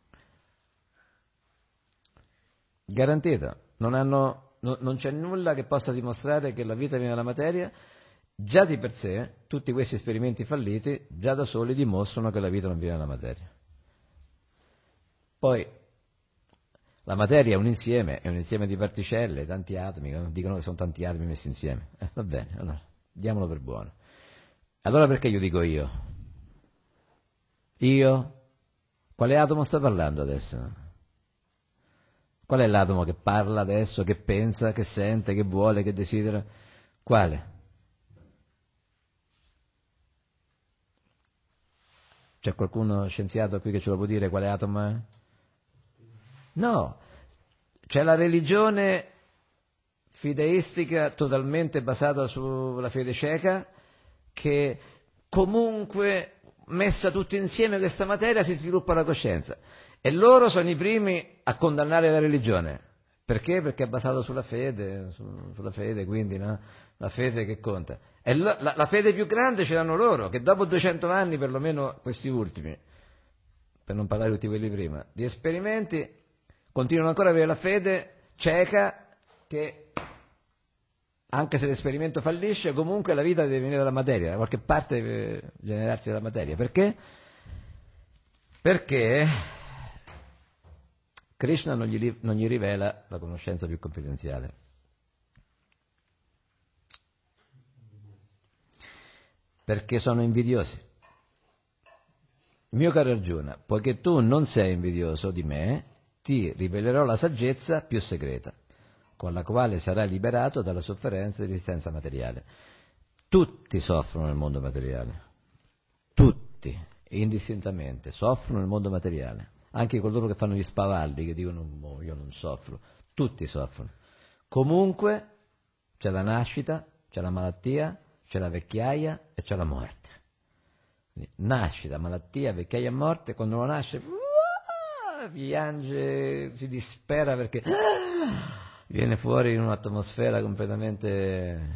[SPEAKER 1] Garantito, non hanno, no, non c'è nulla che possa dimostrare che la vita viene dalla materia. Già di per sé, tutti questi esperimenti falliti, già da soli dimostrano che la vita non viene dalla materia. Poi, la materia è un insieme, è un insieme di particelle, tanti atomi, dicono che sono tanti atomi messi insieme. Eh, va bene, allora, diamolo per buono. Allora perché io dico io? Io? Quale atomo sta parlando adesso? Qual è l'atomo che parla adesso, che pensa, che sente, che vuole, che desidera? Quale? C'è qualcuno scienziato qui che ce lo può dire quale atomo è? No, c'è la religione fideistica totalmente basata sulla fede cieca che comunque messa tutti insieme questa materia si sviluppa la coscienza e loro sono i primi a condannare la religione. Perché? Perché è basato sulla fede, su, sulla fede, quindi no? La fede che conta. E la, la, la fede più grande ce l'hanno loro, che dopo duecento anni, perlomeno questi ultimi, per non parlare di tutti quelli prima, di esperimenti, continuano ancora ad avere la fede cieca che, anche se l'esperimento fallisce, comunque la vita deve venire dalla materia, da qualche parte deve generarsi dalla materia. Perché? Perché Krishna non gli, non gli rivela la conoscenza più confidenziale. Perché sono invidiosi. Mio caro Arjuna, poiché tu non sei invidioso di me, ti rivelerò la saggezza più segreta, con la quale sarai liberato dalla sofferenza e dall'esistenza materiale. Tutti soffrono nel mondo materiale. Tutti, indistintamente, soffrono nel mondo materiale. Anche coloro che fanno gli spavaldi, che dicono oh, io non soffro, tutti soffrono. Comunque c'è la nascita, c'è la malattia, c'è la vecchiaia e c'è la morte. Quindi, nascita, malattia, vecchiaia e morte, quando uno nasce uh, piange, si dispera perché uh, viene fuori in un'atmosfera completamente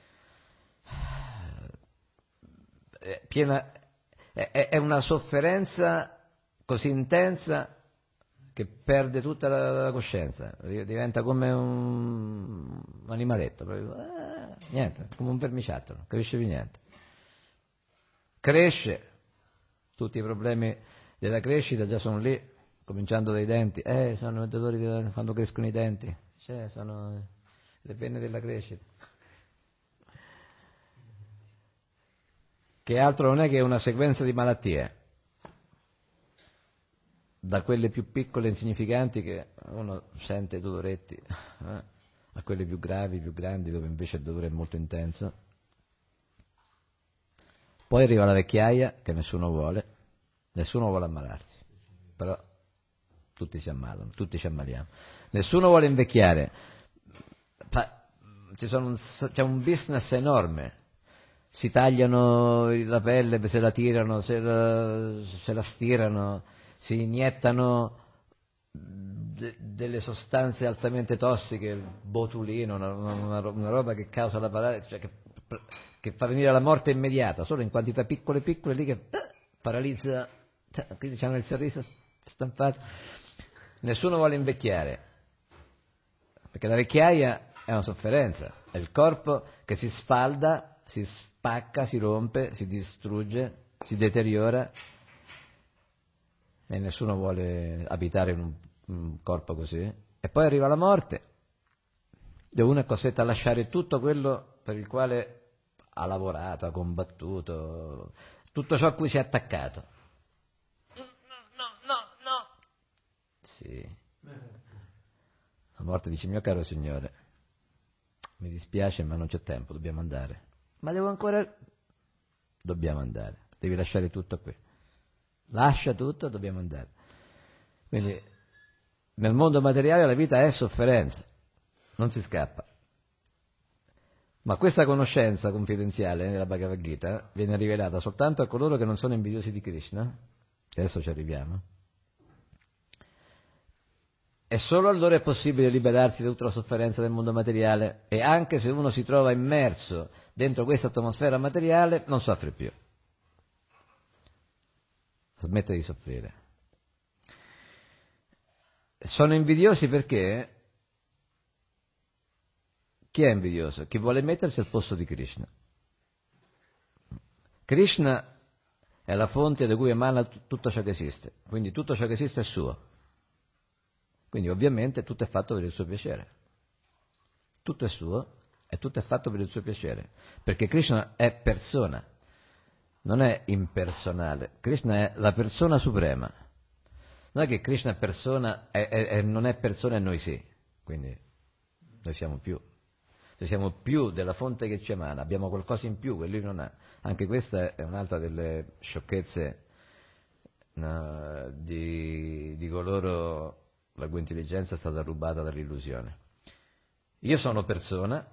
[SPEAKER 1] uh, piena, è, è una sofferenza così intensa che perde tutta la, la coscienza, diventa come un, un animaletto, proprio, ah, niente, come un vermiciattolo, non capisce più niente. Cresce, tutti i problemi della crescita già sono lì, cominciando dai denti, eh, sono i dolori di, quando crescono i denti, cioè, sono le penne della crescita. Che altro non è che una sequenza di malattie. Da quelle più piccole e insignificanti che uno sente i doloretti, eh, a quelle più gravi, più grandi, dove invece il dolore è molto intenso. Poi arriva la vecchiaia, che nessuno vuole, nessuno vuole ammalarsi, però tutti si ammalano, tutti ci ammaliamo. Nessuno vuole invecchiare, Ci sono un, c'è un business enorme. Si tagliano la pelle, se la tirano, se la, se la stirano, si iniettano de, delle sostanze altamente tossiche, il botulino, una, una, una roba che causa la paralisi, cioè che, che fa venire la morte immediata, solo in quantità piccole piccole lì che paralizza, cioè, quindi c'hanno il sorriso stampato. Nessuno vuole invecchiare, perché la vecchiaia è una sofferenza, è il corpo che si sfalda, si spacca, si rompe, si distrugge, si deteriora e nessuno vuole abitare in un, un corpo così. E poi arriva la morte, dove uno è costretto a lasciare tutto quello per il quale ha lavorato, ha combattuto, tutto ciò a cui si è attaccato. No, no, no, no. Sì. La morte dice: mio caro Signore, mi dispiace ma non c'è tempo, dobbiamo andare. Ma devo ancora... Dobbiamo andare, devi lasciare tutto qui. Lascia tutto, dobbiamo andare. Quindi nel mondo materiale la vita è sofferenza, non si scappa. Ma questa conoscenza confidenziale nella Bhagavad Gita viene rivelata soltanto a coloro che non sono invidiosi di Krishna, che adesso ci arriviamo, e solo allora è possibile liberarsi da tutta la sofferenza del mondo materiale, e anche se uno si trova immerso dentro questa atmosfera materiale non soffre più, smette di soffrire. Sono invidiosi perché chi è invidioso? Chi vuole mettersi al posto di Krishna. Krishna è la fonte da cui emana t- tutto ciò che esiste, quindi tutto ciò che esiste è suo. Quindi ovviamente tutto è fatto per il suo piacere. Tutto è suo e tutto è fatto per il suo piacere, perché Krishna è persona, non è impersonale. Krishna è la persona suprema. Non è che Krishna è persona e, e, e non è persona e noi sì, quindi noi siamo più. Noi siamo più della fonte che ci emana, abbiamo qualcosa in più che lui non ha. Anche questa è un'altra delle sciocchezze no, di, di coloro la cui intelligenza è stata rubata dall'illusione. Io sono persona,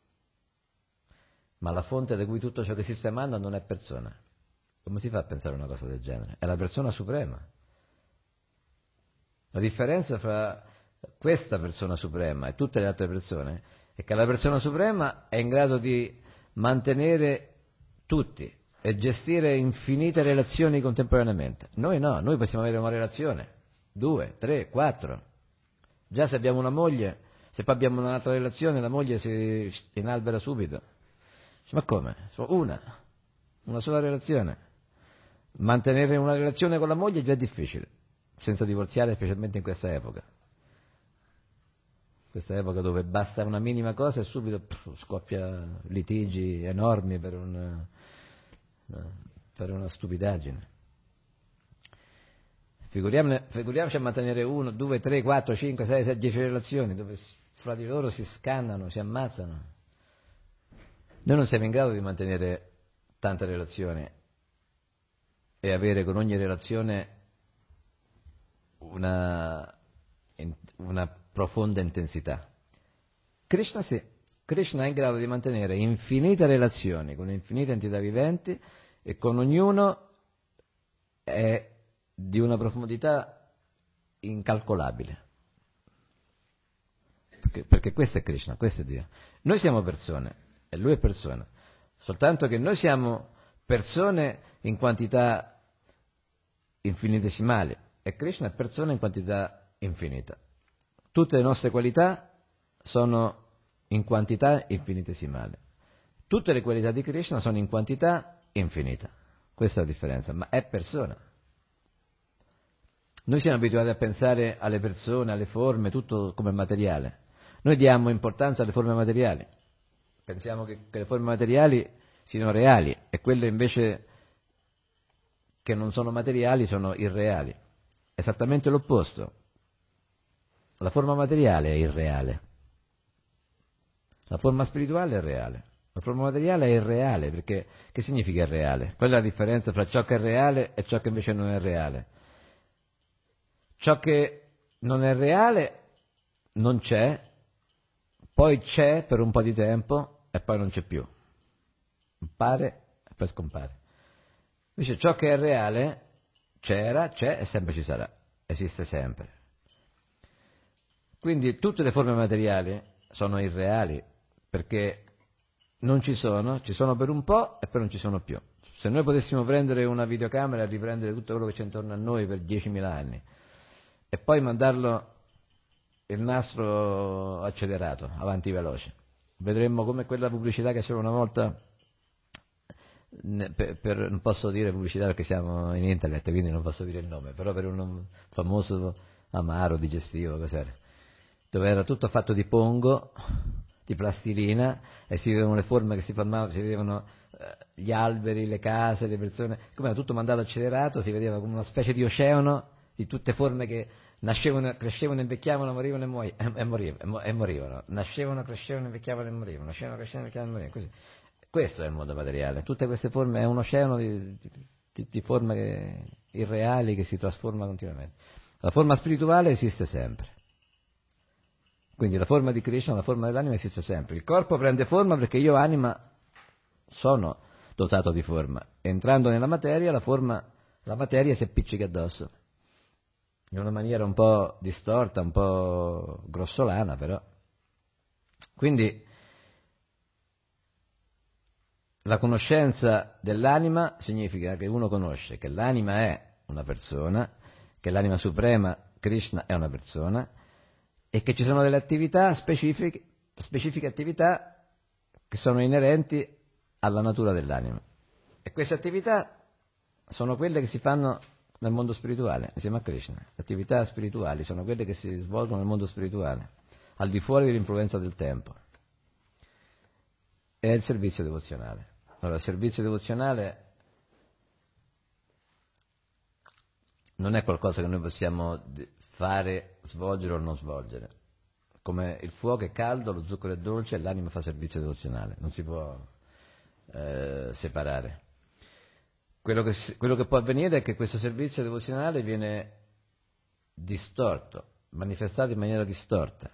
[SPEAKER 1] ma la fonte da cui tutto ciò che esiste emana non è persona. Come si fa a pensare una cosa del genere? È la persona suprema. La differenza fra questa persona suprema e tutte le altre persone è che la persona suprema è in grado di mantenere tutti e gestire infinite relazioni contemporaneamente. Noi no, noi possiamo avere una relazione, due, tre, quattro. Già se abbiamo una moglie, se poi abbiamo un'altra relazione, la moglie si inalbera subito. Ma come? Una, una sola relazione. Mantenere una relazione con la moglie già è difficile, senza divorziare, specialmente in questa epoca. Questa epoca dove basta una minima cosa e subito pff, scoppia litigi enormi per una, per una stupidaggine. Figuriamoci a mantenere uno, due, tre, quattro, cinque, sei, sette, dieci relazioni dove fra di loro si scannano, si ammazzano. Noi non siamo in grado di mantenere tante relazioni e avere con ogni relazione una, una profonda intensità. Krishna sì, Krishna è in grado di mantenere infinite relazioni con infinite entità viventi e con ognuno è di una profondità incalcolabile. Perché, perché questo è Krishna, questo è Dio. Noi siamo persone e Lui è persona, soltanto che noi siamo persone in quantità infinitesimali e Krishna è persona in quantità infinita. Tutte le nostre qualità sono in quantità infinitesimale. Tutte le qualità di Krishna sono in quantità infinita. Questa è la differenza, ma è persona. Noi siamo abituati a pensare alle persone, alle forme, tutto come materiale. Noi diamo importanza alle forme materiali. Pensiamo che, che le forme materiali siano reali e quelle invece che non sono materiali sono irreali. Esattamente l'opposto. La forma materiale è irreale. La forma spirituale è reale. La forma materiale è irreale, perché che significa irreale? Qual è la differenza fra ciò che è reale e ciò che invece non è reale? Ciò che non è reale non c'è, poi c'è per un po' di tempo e poi non c'è più. Appare e poi scompare. Invece ciò che è reale c'era, c'è e sempre ci sarà. Esiste sempre. Quindi tutte le forme materiali sono irreali, perché non ci sono, ci sono per un po' e poi non ci sono più. Se noi potessimo prendere una videocamera e riprendere tutto quello che c'è intorno a noi per diecimila anni e poi mandarlo il nastro accelerato, avanti veloce, vedremmo come quella pubblicità che c'era una volta, per, per, non posso dire pubblicità perché siamo in internet, quindi non posso dire il nome, però per un famoso amaro digestivo, cos'era? Dove era tutto fatto di pongo, di plastilina, e si vedevano le forme che si formavano, si vedevano eh, gli alberi, le case, le persone, come era tutto mandato accelerato, si vedeva come una specie di oceano di tutte forme che nascevano, crescevano, invecchiavano, morivano e, muoio, e, e, morivano, e morivano, nascevano, crescevano, invecchiavano e morivano, nascevano, crescevano, invecchiavano e morivano, così. Questo è il mondo materiale, tutte queste forme, è un oceano di, di, di forme che, irreali che si trasforma continuamente. La forma spirituale esiste sempre. Quindi la forma di Krishna, la forma dell'anima esiste sempre. Il corpo prende forma perché io, anima, sono dotato di forma. Entrando nella materia, la forma, la materia si appiccica addosso. In una maniera un po' distorta, un po' grossolana, però. Quindi la conoscenza dell'anima significa che uno conosce che l'anima è una persona, che l'anima suprema, Krishna, è una persona, e che ci sono delle attività specifiche, specifiche attività che sono inerenti alla natura dell'anima. E queste attività sono quelle che si fanno nel mondo spirituale, insieme a Krishna. Le attività spirituali sono quelle che si svolgono nel mondo spirituale, al di fuori dell'influenza del tempo. È il servizio devozionale. Allora, il servizio devozionale non è qualcosa che noi possiamo fare, svolgere o non svolgere. Come il fuoco è caldo, lo zucchero è dolce e l'anima fa servizio devozionale. Non si può eh, separare. Quello che, quello che può avvenire è che questo servizio devozionale viene distorto, manifestato in maniera distorta.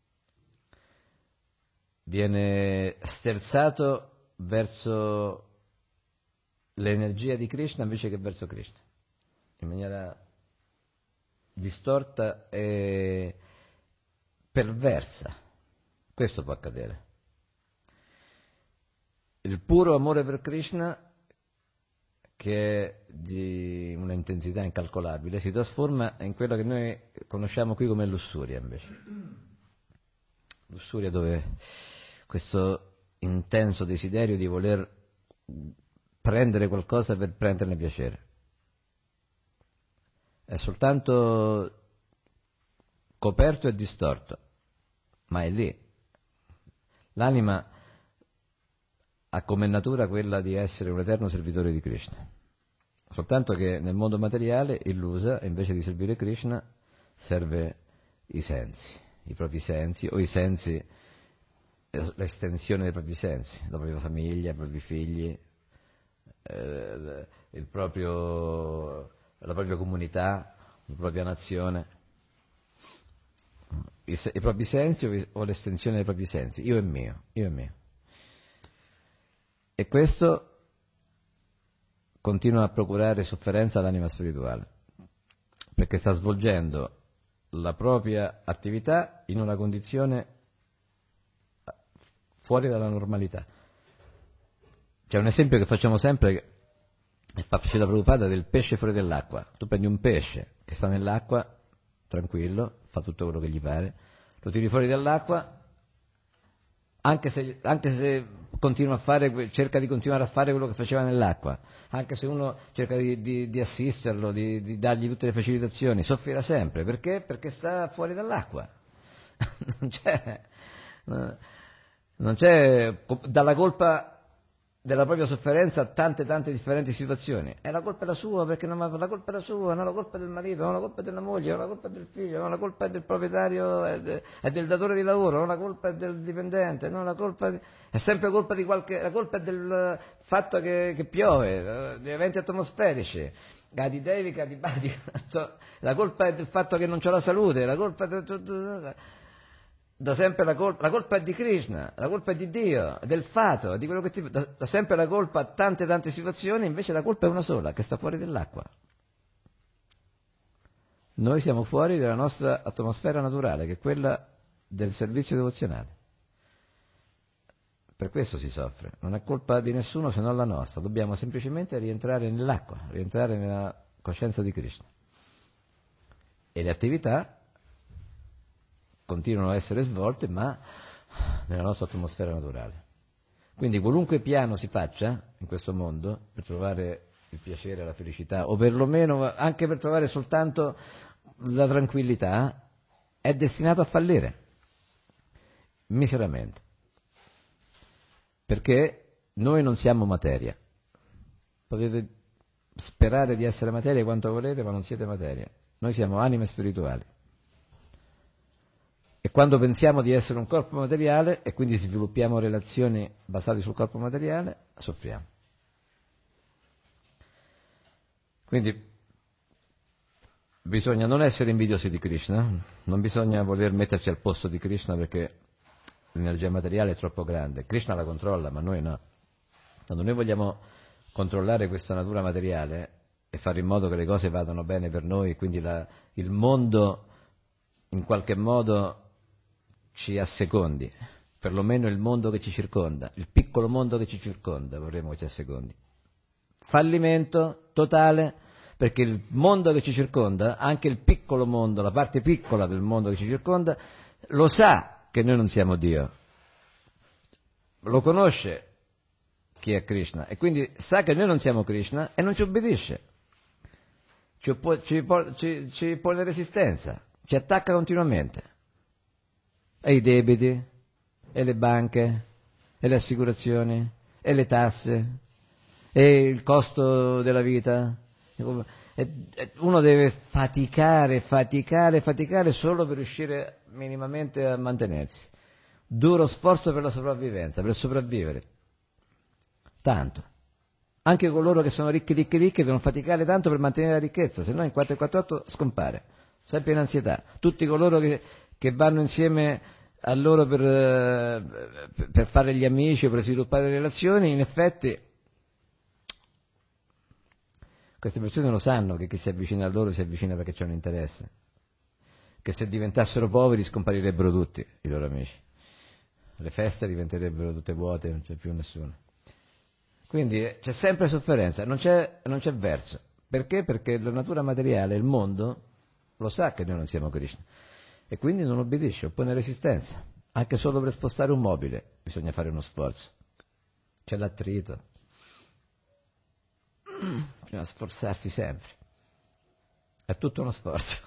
[SPEAKER 1] Viene sterzato verso l'energia di Krishna invece che verso Krishna, in maniera distorta e perversa. Questo può accadere. Il puro amore per Krishna, che è di una intensità incalcolabile, si trasforma in quello che noi conosciamo qui come lussuria, invece. Lussuria, dove questo intenso desiderio di voler prendere qualcosa per prenderne piacere. È soltanto coperto e distorto, ma è lì. L'anima ha come natura quella di essere un eterno servitore di Krishna. Soltanto che nel mondo materiale, illusa, invece di servire Krishna, serve i sensi, i propri sensi, o i sensi, l'estensione dei propri sensi, la propria famiglia, i propri figli, eh, il proprio, la propria comunità, la propria nazione, I, i propri sensi o, o l'estensione dei propri sensi, io e mio, io e mio. E questo continua a procurare sofferenza all'anima spirituale, perché sta svolgendo la propria attività in una condizione fuori dalla normalità. C'è un esempio che facciamo sempre, che fa Srila Prabhupada, del pesce fuori dall'acqua. Tu prendi un pesce che sta nell'acqua, tranquillo, fa tutto quello che gli pare, lo tiri fuori dall'acqua, anche se, anche se continua a fare, cerca di continuare a fare quello che faceva nell'acqua, anche se uno cerca di, di, di assisterlo, di, di dargli tutte le facilitazioni, soffrirà sempre. Perché? Perché sta fuori dall'acqua. Non c'è, non c'è dalla colpa della propria sofferenza a tante tante differenti situazioni. E la colpa è la sua, perché non, la colpa è la sua, non la colpa è del marito, non la colpa è della moglie, non la colpa è del figlio, non la colpa è del proprietario e de, del datore di lavoro, non la colpa è del dipendente, non la colpa è, è sempre colpa di qualche, la colpa è del fatto che, che piove, degli eventi atmosferici, Gadi Devika, di Badi, la colpa è del fatto che non c'è la salute, la colpa è da sempre la colpa, la colpa è di Krishna, la colpa è di Dio, del fato, di quello che ti, da, da sempre la colpa a tante tante situazioni, invece la colpa è una sola, che sta fuori dall'acqua. Noi siamo fuori dalla nostra atmosfera naturale, che è quella del servizio devozionale. Per questo si soffre, non è colpa di nessuno se non la nostra, dobbiamo semplicemente rientrare nell'acqua, rientrare nella coscienza di Krishna. E le attività continuano a essere svolte, ma nella nostra atmosfera naturale. Quindi qualunque piano si faccia in questo mondo per trovare il piacere, la felicità, o perlomeno anche per trovare soltanto la tranquillità, è destinato a fallire miseramente. Perché noi non siamo materia. Potete sperare di essere materia quanto volete, ma non siete materia. Noi siamo anime spirituali. E quando pensiamo di essere un corpo materiale e quindi sviluppiamo relazioni basate sul corpo materiale, soffriamo. Quindi bisogna non essere invidiosi di Krishna, non bisogna voler metterci al posto di Krishna perché l'energia materiale è troppo grande. Krishna la controlla, ma noi no. Quando noi vogliamo controllare questa natura materiale e fare in modo che le cose vadano bene per noi, quindi la, il mondo in qualche modo ci assecondi, perlomeno il mondo che ci circonda, il piccolo mondo che ci circonda, vorremmo che ci assecondi. Fallimento totale, perché il mondo che ci circonda, anche il piccolo mondo, la parte piccola del mondo che ci circonda, lo sa che noi non siamo Dio, lo conosce chi è Krishna e quindi sa che noi non siamo Krishna e non ci obbedisce, ci, oppo- ci, ci, ci pone resistenza, ci attacca continuamente, e i debiti, e le banche, e le assicurazioni, e le tasse, e il costo della vita. Uno deve faticare, faticare, faticare solo per riuscire minimamente a mantenersi. Duro sforzo per la sopravvivenza, per sopravvivere. Tanto. Anche coloro che sono ricchi, ricchi, ricchi devono faticare tanto per mantenere la ricchezza, se no in quattro quattro otto scompare. Sempre in ansietà. Tutti coloro che, che vanno insieme a loro per, per fare gli amici o per sviluppare le relazioni, in effetti queste persone lo sanno che chi si avvicina a loro si avvicina perché c'è un interesse, che se diventassero poveri scomparirebbero tutti i loro amici, le feste diventerebbero tutte vuote, non c'è più nessuno. Quindi c'è sempre sofferenza, non c'è, non c'è verso. Perché? Perché la natura materiale, il mondo, lo sa che noi non siamo Krishna e quindi non obbedisce, oppone resistenza. Anche solo per spostare un mobile bisogna fare uno sforzo. C'è l'attrito. Bisogna sforzarsi sempre. È tutto uno sforzo.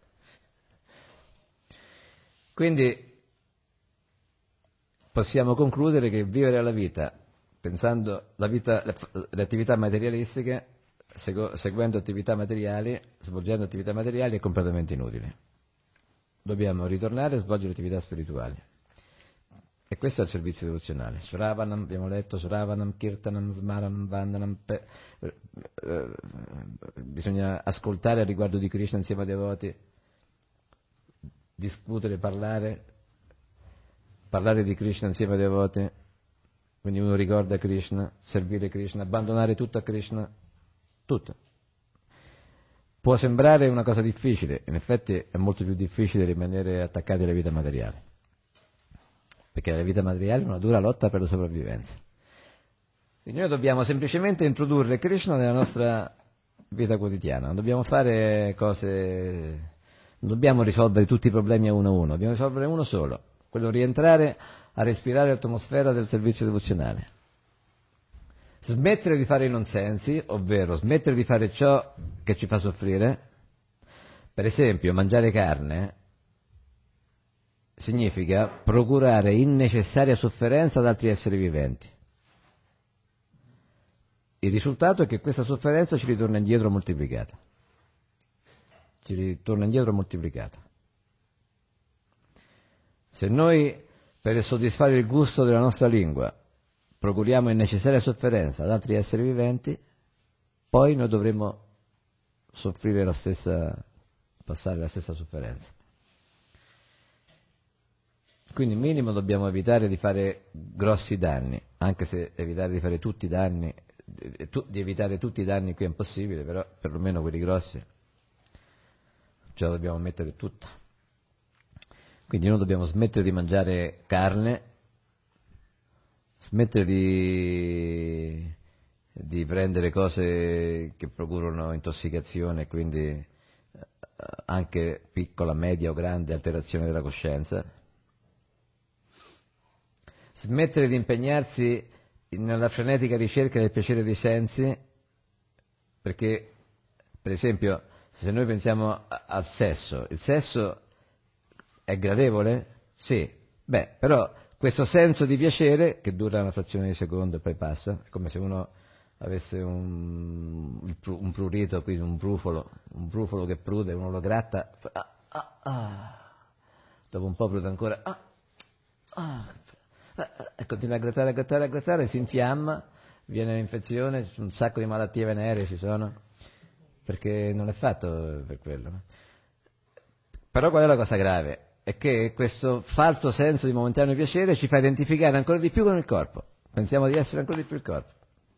[SPEAKER 1] Quindi possiamo concludere che vivere la vita pensando la vita, le, le attività materialistiche, segu, seguendo attività materiali, svolgendo attività materiali è completamente inutile. Dobbiamo ritornare a svolgere attività spirituali. E questo è il servizio devozionale. Sravanam, abbiamo letto, Sravanam, Kirtanam, Smaranam, Vandanam. Pe, eh, eh, bisogna ascoltare a riguardo di Krishna insieme ai devoti, discutere, parlare, parlare di Krishna insieme ai devoti. Quindi uno ricorda Krishna, servire Krishna, abbandonare tutto a Krishna, tutto. Può sembrare una cosa difficile, in effetti è molto più difficile rimanere attaccati alla vita materiale, perché la vita materiale è una dura lotta per la sopravvivenza. Quindi noi dobbiamo semplicemente introdurre Krishna nella nostra vita quotidiana, non dobbiamo fare cose, non dobbiamo risolvere tutti i problemi a uno a uno, dobbiamo risolvere uno solo, quello rientrare a respirare l'atmosfera del servizio devozionale. Smettere di fare i nonsensi, ovvero smettere di fare ciò che ci fa soffrire. Per esempio, mangiare carne significa procurare innecessaria sofferenza ad altri esseri viventi. Il risultato è che questa sofferenza ci ritorna indietro moltiplicata. Ci ritorna indietro moltiplicata. Se noi, per soddisfare il gusto della nostra lingua, procuriamo innecessaria sofferenza ad altri esseri viventi, poi noi dovremo soffrire la stessa, passare la stessa sofferenza. Quindi minimo dobbiamo evitare di fare grossi danni, anche se evitare di fare tutti i danni, di evitare tutti i danni qui è impossibile, però perlomeno quelli grossi ce la dobbiamo mettere tutta. Quindi noi dobbiamo smettere di mangiare carne, smettere di, di prendere cose che procurano intossicazione, quindi anche piccola, media o grande alterazione della coscienza. Smettere di impegnarsi nella frenetica ricerca del piacere dei sensi, perché, per esempio, se noi pensiamo al sesso, il sesso è gradevole? Sì. Beh, però questo senso di piacere, che dura una frazione di secondo e poi passa, è come se uno avesse un, un prurito, quindi un brufolo, un brufolo che prude, uno lo gratta, ah, ah, ah. Dopo un po' prude ancora, ah, ah, e continua a grattare, a grattare, a grattare, si infiamma, viene un'infezione, un sacco di malattie venere ci sono. perché non è fatto per quello. No? Però qual è la cosa grave? È che questo falso senso di momentaneo piacere ci fa identificare ancora di più con il corpo. Pensiamo di essere ancora di più il corpo.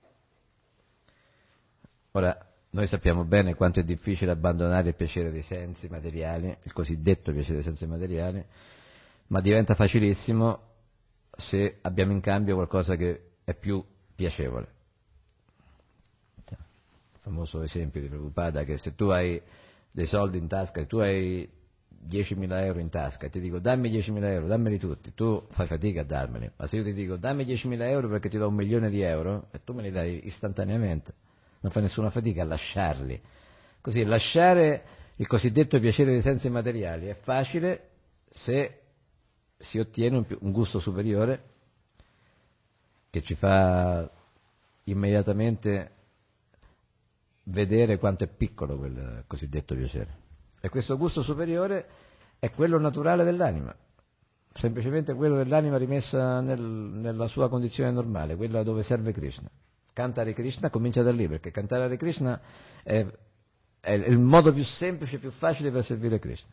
[SPEAKER 1] Ora, noi sappiamo bene quanto è difficile abbandonare il piacere dei sensi materiali, il cosiddetto piacere dei sensi materiali, ma diventa facilissimo se abbiamo in cambio qualcosa che è più piacevole. Il famoso esempio di Prabhupada, che se tu hai dei soldi in tasca, se tu hai diecimila euro in tasca e ti dico dammi diecimila euro, dammeli tutti, tu fai fatica a darmeli, ma se io ti dico dammi diecimila euro perché ti do un milione di euro e tu me li dai istantaneamente, non fai nessuna fatica a lasciarli. Così lasciare il cosiddetto piacere dei sensi materiali è facile se si ottiene un, un gusto superiore che ci fa immediatamente vedere quanto è piccolo quel cosiddetto piacere. E questo gusto superiore è quello naturale dell'anima, semplicemente quello dell'anima rimessa nel, nella sua condizione normale, quella dove serve Krishna. Canta Hare Krishna comincia da lì, perché cantare Hare Krishna è, è il modo più semplice, più facile per servire Krishna.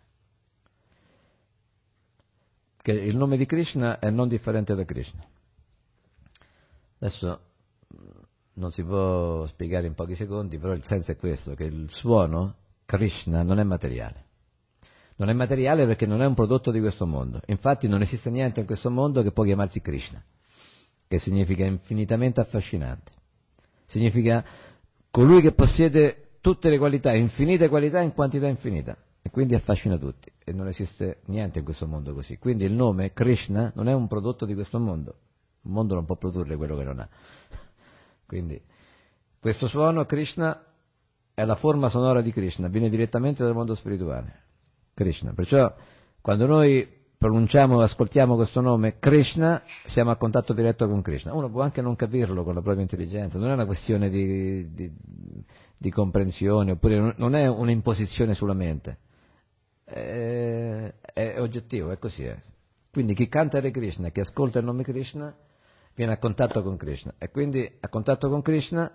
[SPEAKER 1] Che il nome di Krishna è non differente da Krishna. Adesso non si può spiegare in pochi secondi, però il senso è questo, che il suono Krishna non è materiale. Non è materiale perché non è un prodotto di questo mondo. Infatti non esiste niente in questo mondo che può chiamarsi Krishna, che significa infinitamente affascinante. Significa colui che possiede tutte le qualità, infinite qualità in quantità infinita, e quindi affascina tutti. E non esiste niente in questo mondo così. Quindi il nome Krishna non è un prodotto di questo mondo. Il mondo non può produrre quello che non ha. Quindi questo suono Krishna è la forma sonora di Krishna, viene direttamente dal mondo spirituale. Krishna. Perciò quando noi pronunciamo, ascoltiamo questo nome Krishna, siamo a contatto diretto con Krishna. Uno può anche non capirlo con la propria intelligenza, non è una questione di, di, di comprensione, oppure non è un'imposizione sulla mente. È, è oggettivo, è così. È. Quindi chi canta Hare Krishna, chi ascolta il nome Krishna, viene a contatto con Krishna. E quindi a contatto con Krishna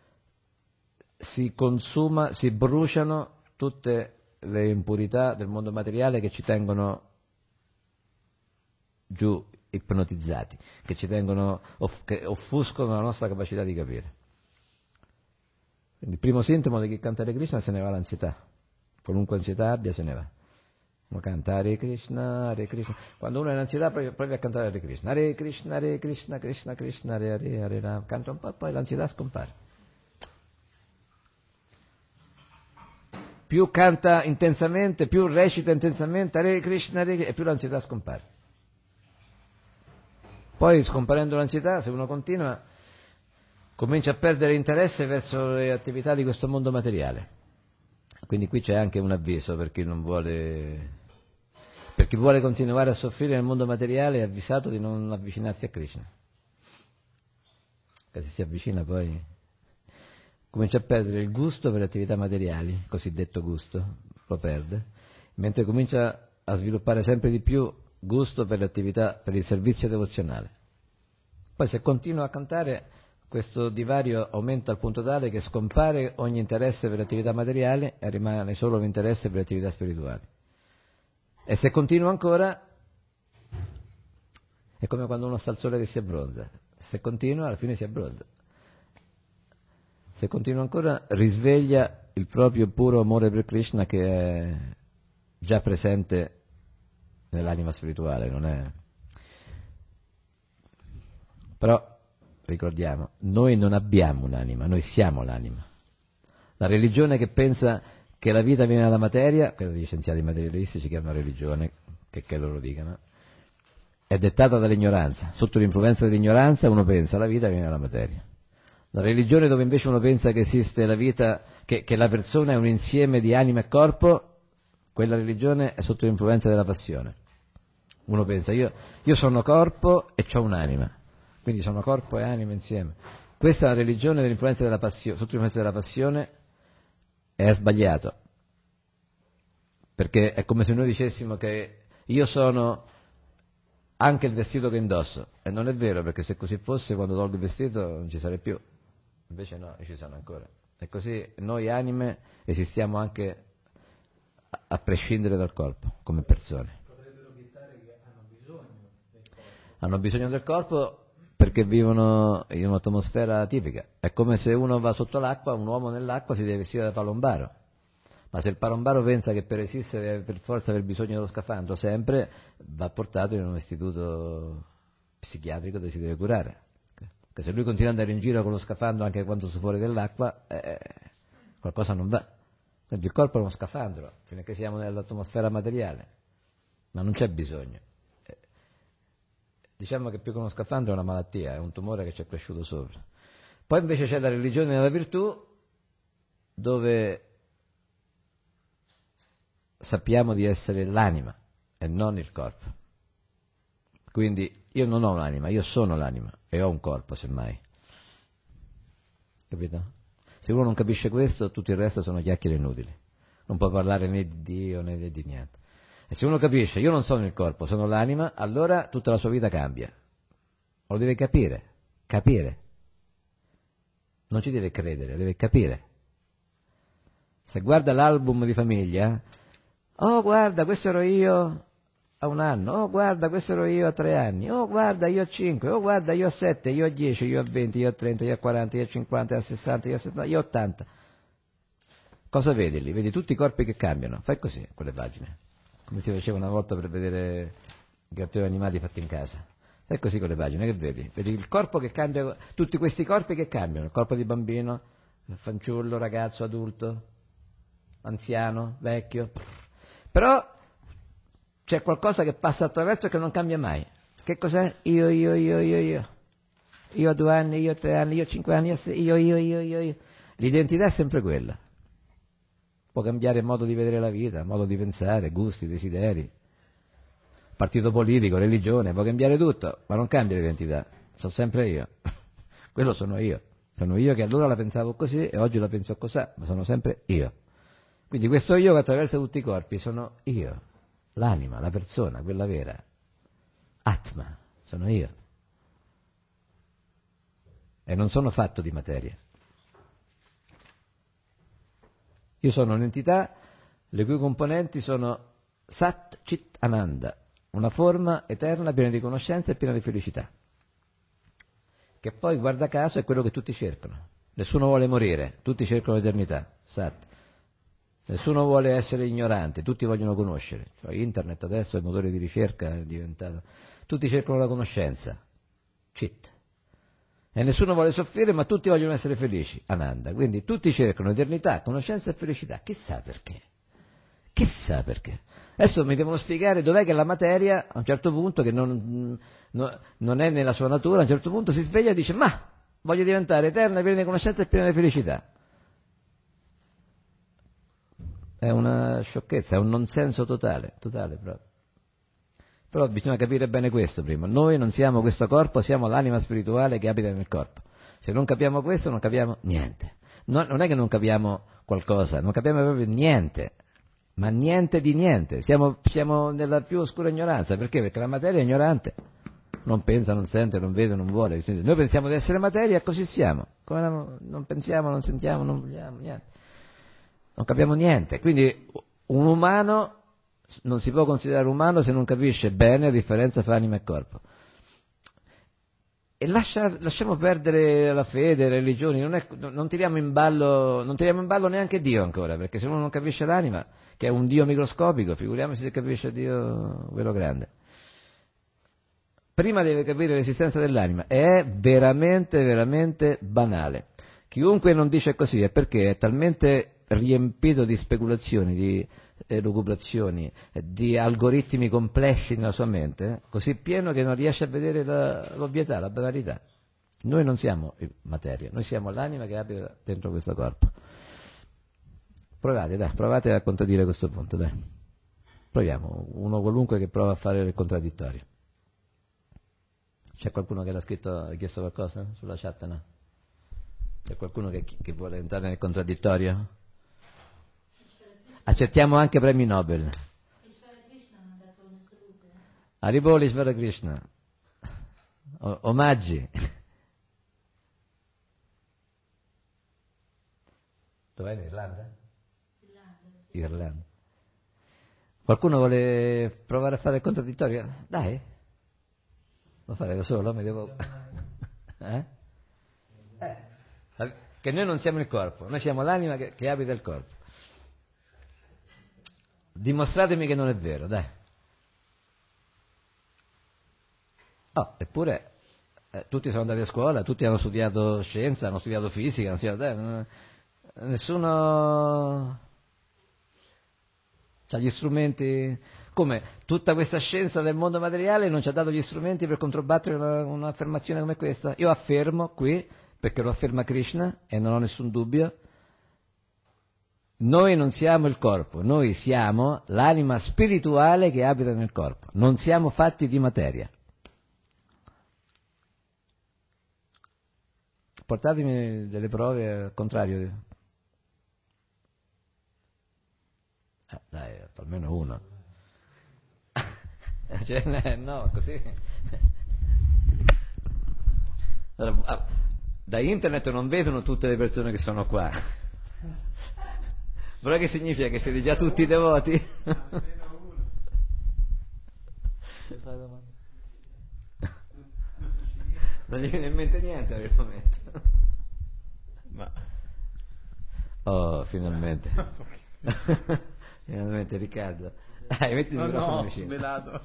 [SPEAKER 1] si consuma, si bruciano tutte le impurità del mondo materiale che ci tengono giù ipnotizzati, che ci tengono, off, che offuscano la nostra capacità di capire. Quindi il primo sintomo di chi canta Hare Krishna se ne va l'ansietà, qualunque ansietà abbia se ne va. Uno canta Hare Krishna, Hare Krishna, quando uno è in ansietà provi, provi a cantare Hare Krishna, Hare Krishna, Hare Krishna, Krishna Krishna, Hare Hare, Hare Ram, canta un po' e poi l'ansietà scompare. Più canta intensamente, più recita intensamente Hare Krishna, Hare Krishna, e più l'ansietà scompare. Poi scomparendo l'ansietà, se uno continua, comincia a perdere interesse verso le attività di questo mondo materiale. Quindi qui c'è anche un avviso per chi non vuole, per chi vuole continuare a soffrire nel mondo materiale, è avvisato di non avvicinarsi a Krishna. Perché se si avvicina poi comincia a perdere il gusto per le attività materiali, il cosiddetto gusto, lo perde, mentre comincia a sviluppare sempre di più gusto per le attività, per il servizio devozionale. Poi se continua a cantare, questo divario aumenta al punto tale che scompare ogni interesse per le attività materiali e rimane solo l'interesse per le attività spirituali. E se continua ancora, è come quando uno sta al sole che si abbronza. Se continua, alla fine si abbronza. Se continua ancora, risveglia il proprio puro amore per Krishna che è già presente nell'anima spirituale, non è? Però ricordiamo, noi non abbiamo un'anima, noi siamo l'anima. La religione che pensa che la vita viene dalla materia, quella degli scienziati materialistici che è una religione, che, che loro dicano, è dettata dall'ignoranza. Sotto l'influenza dell'ignoranza uno pensa la vita viene dalla materia. La religione dove invece uno pensa che esiste la vita, che, che la persona è un insieme di anima e corpo, quella religione è sotto l'influenza della passione. Uno pensa, io, io sono corpo e ho un'anima, quindi sono corpo e anima insieme. Questa è la religione dell'influenza della passione, sotto l'influenza della passione è sbagliato, perché è come se noi dicessimo che io sono anche il vestito che indosso, e non è vero, perché se così fosse quando tolgo il vestito non ci sarei più, invece no, ci sono ancora. E così noi anime esistiamo anche a, a prescindere dal corpo, come persone.
[SPEAKER 2] Potrebbero obiettare che hanno bisogno del corpo.
[SPEAKER 1] Hanno bisogno del corpo perché vivono in un'atmosfera tipica. È come se uno va sotto l'acqua, un uomo nell'acqua si deve vestire da palombaro. Ma se il palombaro pensa che per esistere deve per forza aver bisogno dello scafandro sempre, va portato in un istituto psichiatrico dove si deve curare. Che se lui continua ad andare in giro con lo scafandro anche quando sta fuori dell'acqua, eh, qualcosa non va. Quindi il corpo è uno scafandro, fino a che siamo nell'atmosfera materiale, ma non c'è bisogno. Eh, diciamo che più che uno scafandro è una malattia, è un tumore che ci è cresciuto sopra. Poi invece c'è la religione e la virtù, dove sappiamo di essere l'anima e non il corpo. Quindi io non ho un'anima, io sono l'anima e ho un corpo semmai. Capito? Se uno non capisce questo, tutto il resto sono chiacchiere inutili. Non può parlare né di Dio né di niente. E se uno capisce, io non sono il corpo, sono l'anima, allora tutta la sua vita cambia. Lo deve capire, capire. Non ci deve credere, deve capire. Se guarda l'album di famiglia, oh guarda, questo ero io a un anno, oh guarda, questo ero io a tre anni, oh guarda, io a cinque, oh guarda, io a sette, io a dieci, io a venti, io a trenta, io a quaranta, io a cinquanta, io a sessanta, io a settanta, io a ottanta. Cosa vedi lì? Vedi tutti i corpi che cambiano. Fai così, quelle pagine. Come si faceva una volta per vedere i cartoni animati fatti in casa. Fai così con le pagine, che vedi? Vedi il corpo che cambia, tutti questi corpi che cambiano. Il corpo di bambino, fanciullo, ragazzo, adulto, anziano, vecchio. Però c'è qualcosa che passa attraverso e che non cambia mai. Che cos'è? Io, io, io, io, io. Io a due anni, io a tre anni, io a cinque anni, io, io, io, io, io. L'identità è sempre quella. Può cambiare modo di vedere la vita, modo di pensare, gusti, desideri, partito politico, religione, può cambiare tutto, ma non cambia l'identità. Sono sempre io. Quello sono io. Sono io che allora la pensavo così e oggi la penso così, ma sono sempre io. Quindi questo io che attraversa tutti i corpi sono io. L'anima, la persona, quella vera. Atma, sono io. E non sono fatto di materia. Io sono un'entità le cui componenti sono Sat Chit Ananda, una forma eterna piena di conoscenza e piena di felicità. Che poi, guarda caso, è quello che tutti cercano. Nessuno vuole morire, tutti cercano l'eternità. Sat. Nessuno vuole essere ignorante, tutti vogliono conoscere. Cioè, internet adesso è il motore di ricerca, è diventato. Tutti cercano la conoscenza. Chit. E nessuno vuole soffrire, ma tutti vogliono essere felici. Ananda. Quindi tutti cercano eternità, conoscenza e felicità. Chissà perché. Chissà perché. Adesso mi devono spiegare dov'è che la materia, a un certo punto, che non, no, non è nella sua natura, a un certo punto si sveglia e dice: ma voglio diventare eterna, piena di conoscenza e piena di felicità. È una sciocchezza, è un non senso totale, totale proprio. Però bisogna capire bene questo prima. Noi non siamo questo corpo, siamo l'anima spirituale che abita nel corpo. Se non capiamo questo non capiamo niente. No, non è che non capiamo qualcosa, non capiamo proprio niente, ma niente di niente. Siamo, siamo nella più oscura ignoranza. Perché? Perché la materia è ignorante. Non pensa, non sente, non vede, non vuole. Noi pensiamo di essere materia e così siamo. Come non pensiamo, non sentiamo, non vogliamo, niente. Non capiamo niente. Quindi un umano non si può considerare umano se non capisce bene la differenza fra anima e corpo. E lascia, lasciamo perdere la fede, le religioni, non, è, non, tiriamo in ballo, non tiriamo in ballo neanche Dio ancora, perché se uno non capisce l'anima, che è un Dio microscopico, figuriamoci se capisce Dio quello grande. Prima deve capire l'esistenza dell'anima, e è veramente, veramente banale. Chiunque non dice così è perché è talmente riempito di speculazioni, di elucubrazioni, di algoritmi complessi nella sua mente, così pieno che non riesce a vedere la, l'ovvietà, la banalità. Noi non siamo materia, noi siamo l'anima che abita dentro questo corpo. Provate, dai, provate a contraddire questo punto, dai. Proviamo, uno qualunque che prova a fare il contraddittorio. C'è qualcuno che l'ha scritto, ha chiesto qualcosa sulla chat, no? C'è qualcuno che, che vuole entrare nel contraddittorio? Accettiamo anche premi Nobel. Haribol Ishvara Krishna. Omaggi. Dov'è, in Irlanda?
[SPEAKER 3] Irlanda, sì.
[SPEAKER 1] Irlanda. Qualcuno vuole provare a fare il contraddittorio? Dai. Lo farei da solo? Mi devo... eh? Eh. Che noi non siamo il corpo, noi siamo l'anima che, che abita il corpo. Dimostratemi che non è vero, dai. Oh, eppure eh, tutti sono andati a scuola, tutti hanno studiato scienza, hanno studiato fisica, hanno studiato... Eh, non, nessuno ha gli strumenti... Come? Tutta questa scienza del mondo materiale non ci ha dato gli strumenti per controbattere una, un'affermazione come questa. Io affermo qui, perché lo afferma Krishna, e non ho nessun dubbio, noi non siamo il corpo, noi siamo l'anima spirituale che abita nel corpo, non siamo fatti di materia. Portatemi delle prove al contrario. Eh, dai, almeno uno. Cioè, no, così. Allora, da internet non vedono tutte le persone che sono qua. Però che significa che siete già tutti devoti? Non gli viene in mente niente a questo momento.
[SPEAKER 4] Ma...
[SPEAKER 1] Oh, finalmente. Finalmente, Riccardo. Dai, metti il
[SPEAKER 4] no,
[SPEAKER 1] microfono
[SPEAKER 4] no,
[SPEAKER 1] vicino.
[SPEAKER 4] svelato.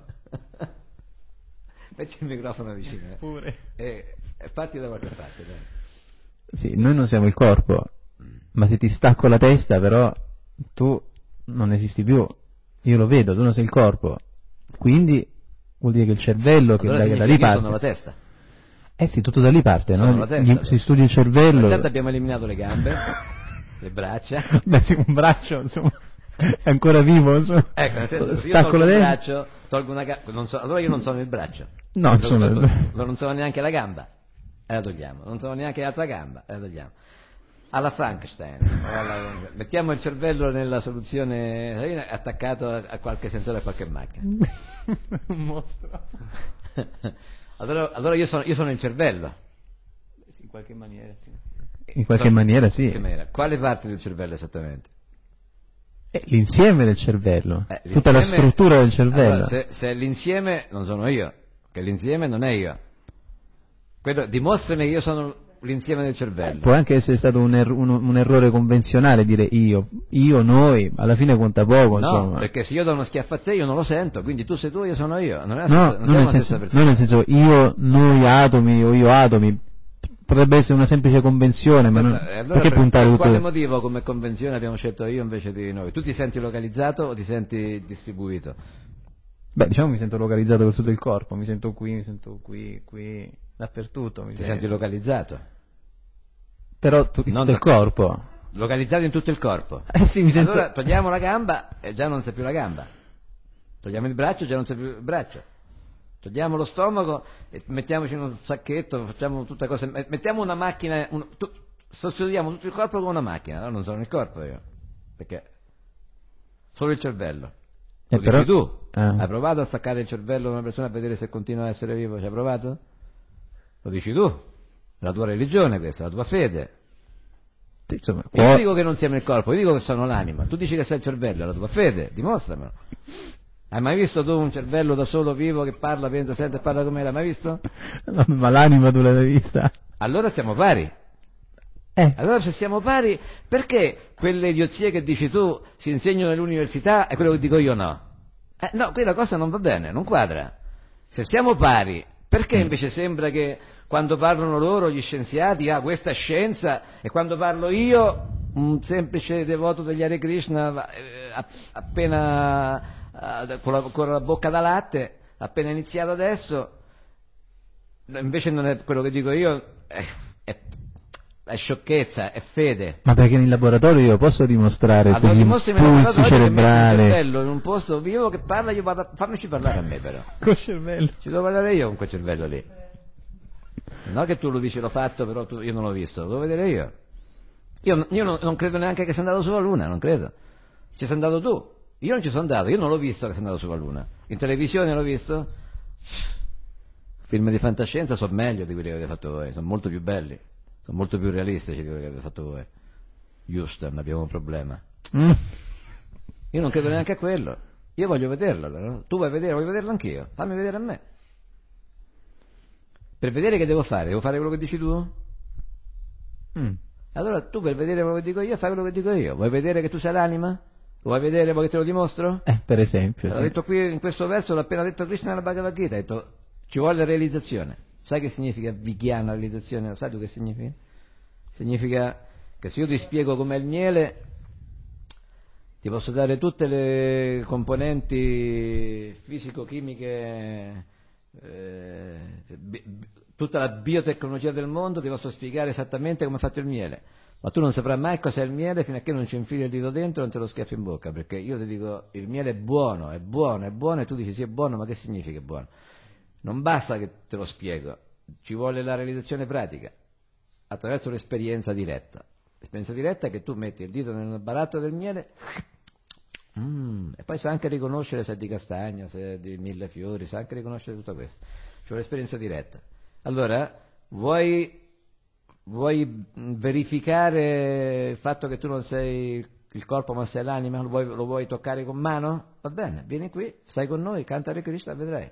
[SPEAKER 1] Metti il microfono vicino. Eh.
[SPEAKER 4] Pure.
[SPEAKER 1] E, e parti da qualche parte, dai.
[SPEAKER 4] Sì, noi non siamo il corpo, mm. ma se ti stacco la testa, però tu non esisti più. Io lo vedo, tu non sei il corpo. Quindi vuol dire che il cervello
[SPEAKER 1] allora
[SPEAKER 4] che da, da lì parte.
[SPEAKER 1] Sono la testa.
[SPEAKER 4] Eh sì, tutto da lì parte,
[SPEAKER 1] sono
[SPEAKER 4] no?
[SPEAKER 1] La testa,
[SPEAKER 4] Gli, si studia il cervello.
[SPEAKER 1] Intanto abbiamo eliminato le gambe, le braccia.
[SPEAKER 4] Beh, sì, un braccio, insomma. È ancora vivo, insomma.
[SPEAKER 1] Ecco, nel senso, se io
[SPEAKER 4] stacco
[SPEAKER 1] tolgo
[SPEAKER 4] la
[SPEAKER 1] il
[SPEAKER 4] testa.
[SPEAKER 1] braccio, tolgo una gamba, non so, allora io non sono il braccio.
[SPEAKER 4] No,
[SPEAKER 1] non
[SPEAKER 4] insomma.
[SPEAKER 1] Non, non sono neanche la gamba, e la togliamo. Non sono neanche l'altra gamba, e la togliamo. Alla Frankenstein. Alla, mettiamo il cervello nella soluzione attaccato a, a qualche sensore, a qualche macchina.
[SPEAKER 4] Un mostro.
[SPEAKER 1] allora, allora io, sono, io sono il cervello.
[SPEAKER 4] Sì, in qualche maniera sì. In qualche sono, maniera sì.
[SPEAKER 1] Che maniera? Quale parte del cervello esattamente?
[SPEAKER 4] È l'insieme del cervello,
[SPEAKER 1] eh,
[SPEAKER 4] tutta la struttura del cervello.
[SPEAKER 1] Allora, se, se è l'insieme non sono io, che l'insieme non è io. Quello, dimostrami che io sono l'insieme del cervello.
[SPEAKER 4] Può anche essere stato un, er- un, un errore convenzionale dire io, io, noi, alla fine conta poco.
[SPEAKER 1] No,
[SPEAKER 4] insomma.
[SPEAKER 1] Perché se io do uno schiaffo a te io non lo sento, quindi tu sei tu, io sono io. Non è la
[SPEAKER 4] no,
[SPEAKER 1] stessa, non
[SPEAKER 4] non, nel
[SPEAKER 1] la
[SPEAKER 4] senso,
[SPEAKER 1] stessa persona.
[SPEAKER 4] non nel senso io, noi atomi o io atomi. Potrebbe essere una semplice convenzione, ma non...
[SPEAKER 1] allora,
[SPEAKER 4] perché
[SPEAKER 1] per,
[SPEAKER 4] puntare
[SPEAKER 1] per
[SPEAKER 4] tutto?
[SPEAKER 1] quale motivo come convenzione abbiamo scelto io invece di noi? Tu ti senti localizzato o ti senti distribuito?
[SPEAKER 4] Beh, diciamo mi sento localizzato per tutto il corpo, mi sento qui, mi sento qui, qui, dappertutto. Mi
[SPEAKER 1] ti
[SPEAKER 4] sento...
[SPEAKER 1] senti localizzato?
[SPEAKER 4] Però tu, in tutto il corpo.
[SPEAKER 1] Localizzato in tutto il corpo?
[SPEAKER 4] Eh sì, mi sento...
[SPEAKER 1] Allora togliamo la gamba e già non sei più la gamba. Togliamo il braccio e già non sei più il braccio. Togliamo lo stomaco e mettiamoci in un sacchetto, facciamo tutte cose, mettiamo una macchina, un, tu, sostituiamo tutto il corpo con una macchina, allora non sono il corpo io, perché solo il cervello. Lo
[SPEAKER 4] eh
[SPEAKER 1] dici
[SPEAKER 4] però,
[SPEAKER 1] tu?
[SPEAKER 4] ah.
[SPEAKER 1] Hai provato a staccare il cervello di una persona a vedere se continua a essere vivo? Ci hai provato? Lo dici tu? La tua religione questa, la tua fede.
[SPEAKER 4] Sì, insomma,
[SPEAKER 1] io non dico che non siamo il corpo, io dico che sono l'anima. Tu dici che sei il cervello, la tua fede, dimostramelo. Hai mai visto tu un cervello da solo vivo che parla, pensa, sente e parla come l'hai mai visto?
[SPEAKER 4] No, ma l'anima tu l'hai vista?
[SPEAKER 1] Allora siamo pari.
[SPEAKER 4] Eh.
[SPEAKER 1] Allora se siamo pari, perché quelle idiozie che dici tu si insegnano nell'università e quello che dico io no? Eh, no, quella cosa non va bene, non quadra. Se siamo pari, perché invece sembra che quando parlano loro gli scienziati, ah questa è scienza, e quando parlo io, un semplice devoto degli Hare Krishna, eh, appena... Uh, con, la, con la bocca da latte, appena iniziato adesso, invece non è quello che dico io, è, è, è sciocchezza, è fede.
[SPEAKER 4] Ma perché in laboratorio io posso dimostrare
[SPEAKER 1] allora,
[SPEAKER 4] degli impulsi cerebrali?
[SPEAKER 1] Il cervello in un posto vivo che parla, io vado a, fammici parlare a me però.
[SPEAKER 4] Col cervello.
[SPEAKER 1] Ci devo parlare io con quel cervello lì. Non che tu lo dici l'ho fatto, però tu, io non l'ho visto, lo devo vedere io. Io, io non, non credo neanche che sei andato sulla Luna, non credo. Ci sei andato tu. Io non ci sono andato, io non l'ho visto che sei andato sulla Luna. In televisione l'ho visto? Film di fantascienza sono meglio di quelli che avete fatto voi, sono molto più belli, sono molto più realistici di quelli che avete fatto voi. Houston, abbiamo un problema.
[SPEAKER 4] Mm.
[SPEAKER 1] Io non credo neanche a quello. Io voglio vederlo, no? Tu vuoi vedere, voglio vederlo anch'io. Fammi vedere a me. Per vedere che devo fare? Devo fare quello che dici tu?
[SPEAKER 4] Mm.
[SPEAKER 1] Allora tu per vedere quello che dico io, fai quello che dico io. Vuoi vedere che tu sei l'anima? Lo vuoi vedere, vuoi che te lo dimostro?
[SPEAKER 4] Eh, per esempio.
[SPEAKER 1] L'ho
[SPEAKER 4] Sì.
[SPEAKER 1] detto qui in questo verso, l'ha appena detto Krishna nella Bhagavad Gita, ha detto ci vuole realizzazione. Sai che significa Vijnana, realizzazione? Lo sai tu che significa? Significa che se io ti spiego com'è il miele, ti posso dare tutte le componenti fisico-chimiche, eh, bi- tutta la biotecnologia del mondo, ti posso spiegare esattamente come è fatto il miele, ma tu non saprai mai cos'è il miele fino a che non ci infili il dito dentro e non te lo schiaffi in bocca, perché io ti dico il miele è buono, è buono, è buono, e tu dici sì è buono, ma che significa buono? Non basta che te lo spiego, ci vuole la realizzazione pratica attraverso l'esperienza diretta. L'esperienza diretta è che tu metti il dito nel barattolo del miele mm, e poi sai anche riconoscere se è di castagna, se è di millefiori, sai anche riconoscere tutto questo. Ci vuole esperienza diretta. Allora, vuoi, vuoi verificare il fatto che tu non sei il corpo ma sei l'anima? Lo vuoi, lo vuoi toccare con mano? Va bene, vieni qui, stai con noi, canta Hare Krishna, vedrai.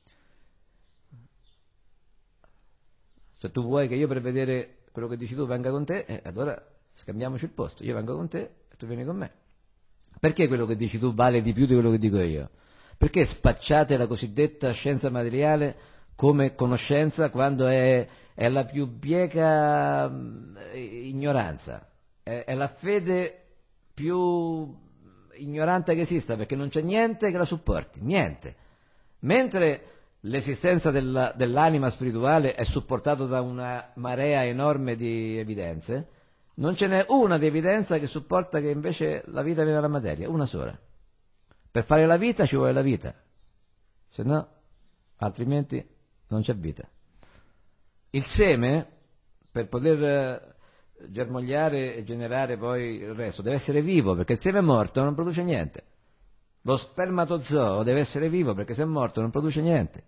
[SPEAKER 1] Se tu vuoi che io per vedere quello che dici tu venga con te, eh, allora scambiamoci il posto, io vengo con te e tu vieni con me. Perché quello che dici tu vale di più di quello che dico io? Perché spacciate la cosiddetta scienza materiale come conoscenza quando è, è la più bieca ignoranza, è, è la fede più ignorante che esista, perché non c'è niente che la supporti, niente. Mentre l'esistenza della, dell'anima spirituale è supportata da una marea enorme di evidenze, non ce n'è una di evidenza che supporta che invece la vita viene dalla materia, una sola. Per fare la vita ci vuole la vita, se no, altrimenti non c'è vita. Il seme, per poter germogliare e generare poi il resto, deve essere vivo, perché il seme morto non produce niente. Lo spermatozoo deve essere vivo, perché se è morto non produce niente.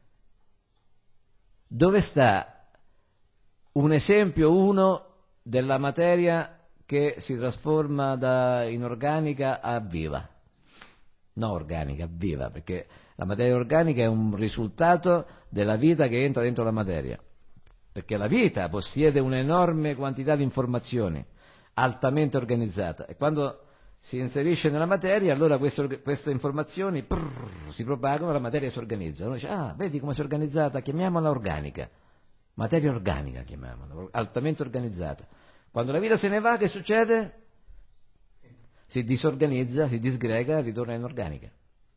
[SPEAKER 1] Dove sta un esempio uno della materia che si trasforma da inorganica a viva? No, organica, a viva, perché la materia organica è un risultato della vita che entra dentro la materia, perché la vita possiede un'enorme quantità di informazioni altamente organizzata e quando si inserisce nella materia allora queste, queste informazioni prrr, si propagano e la materia si organizza. Uno dice, ah, vedi come si è organizzata, chiamiamola organica, materia organica chiamiamola, altamente organizzata. Quando la vita se ne va, che succede? Si disorganizza, si disgrega, ritorna in organica.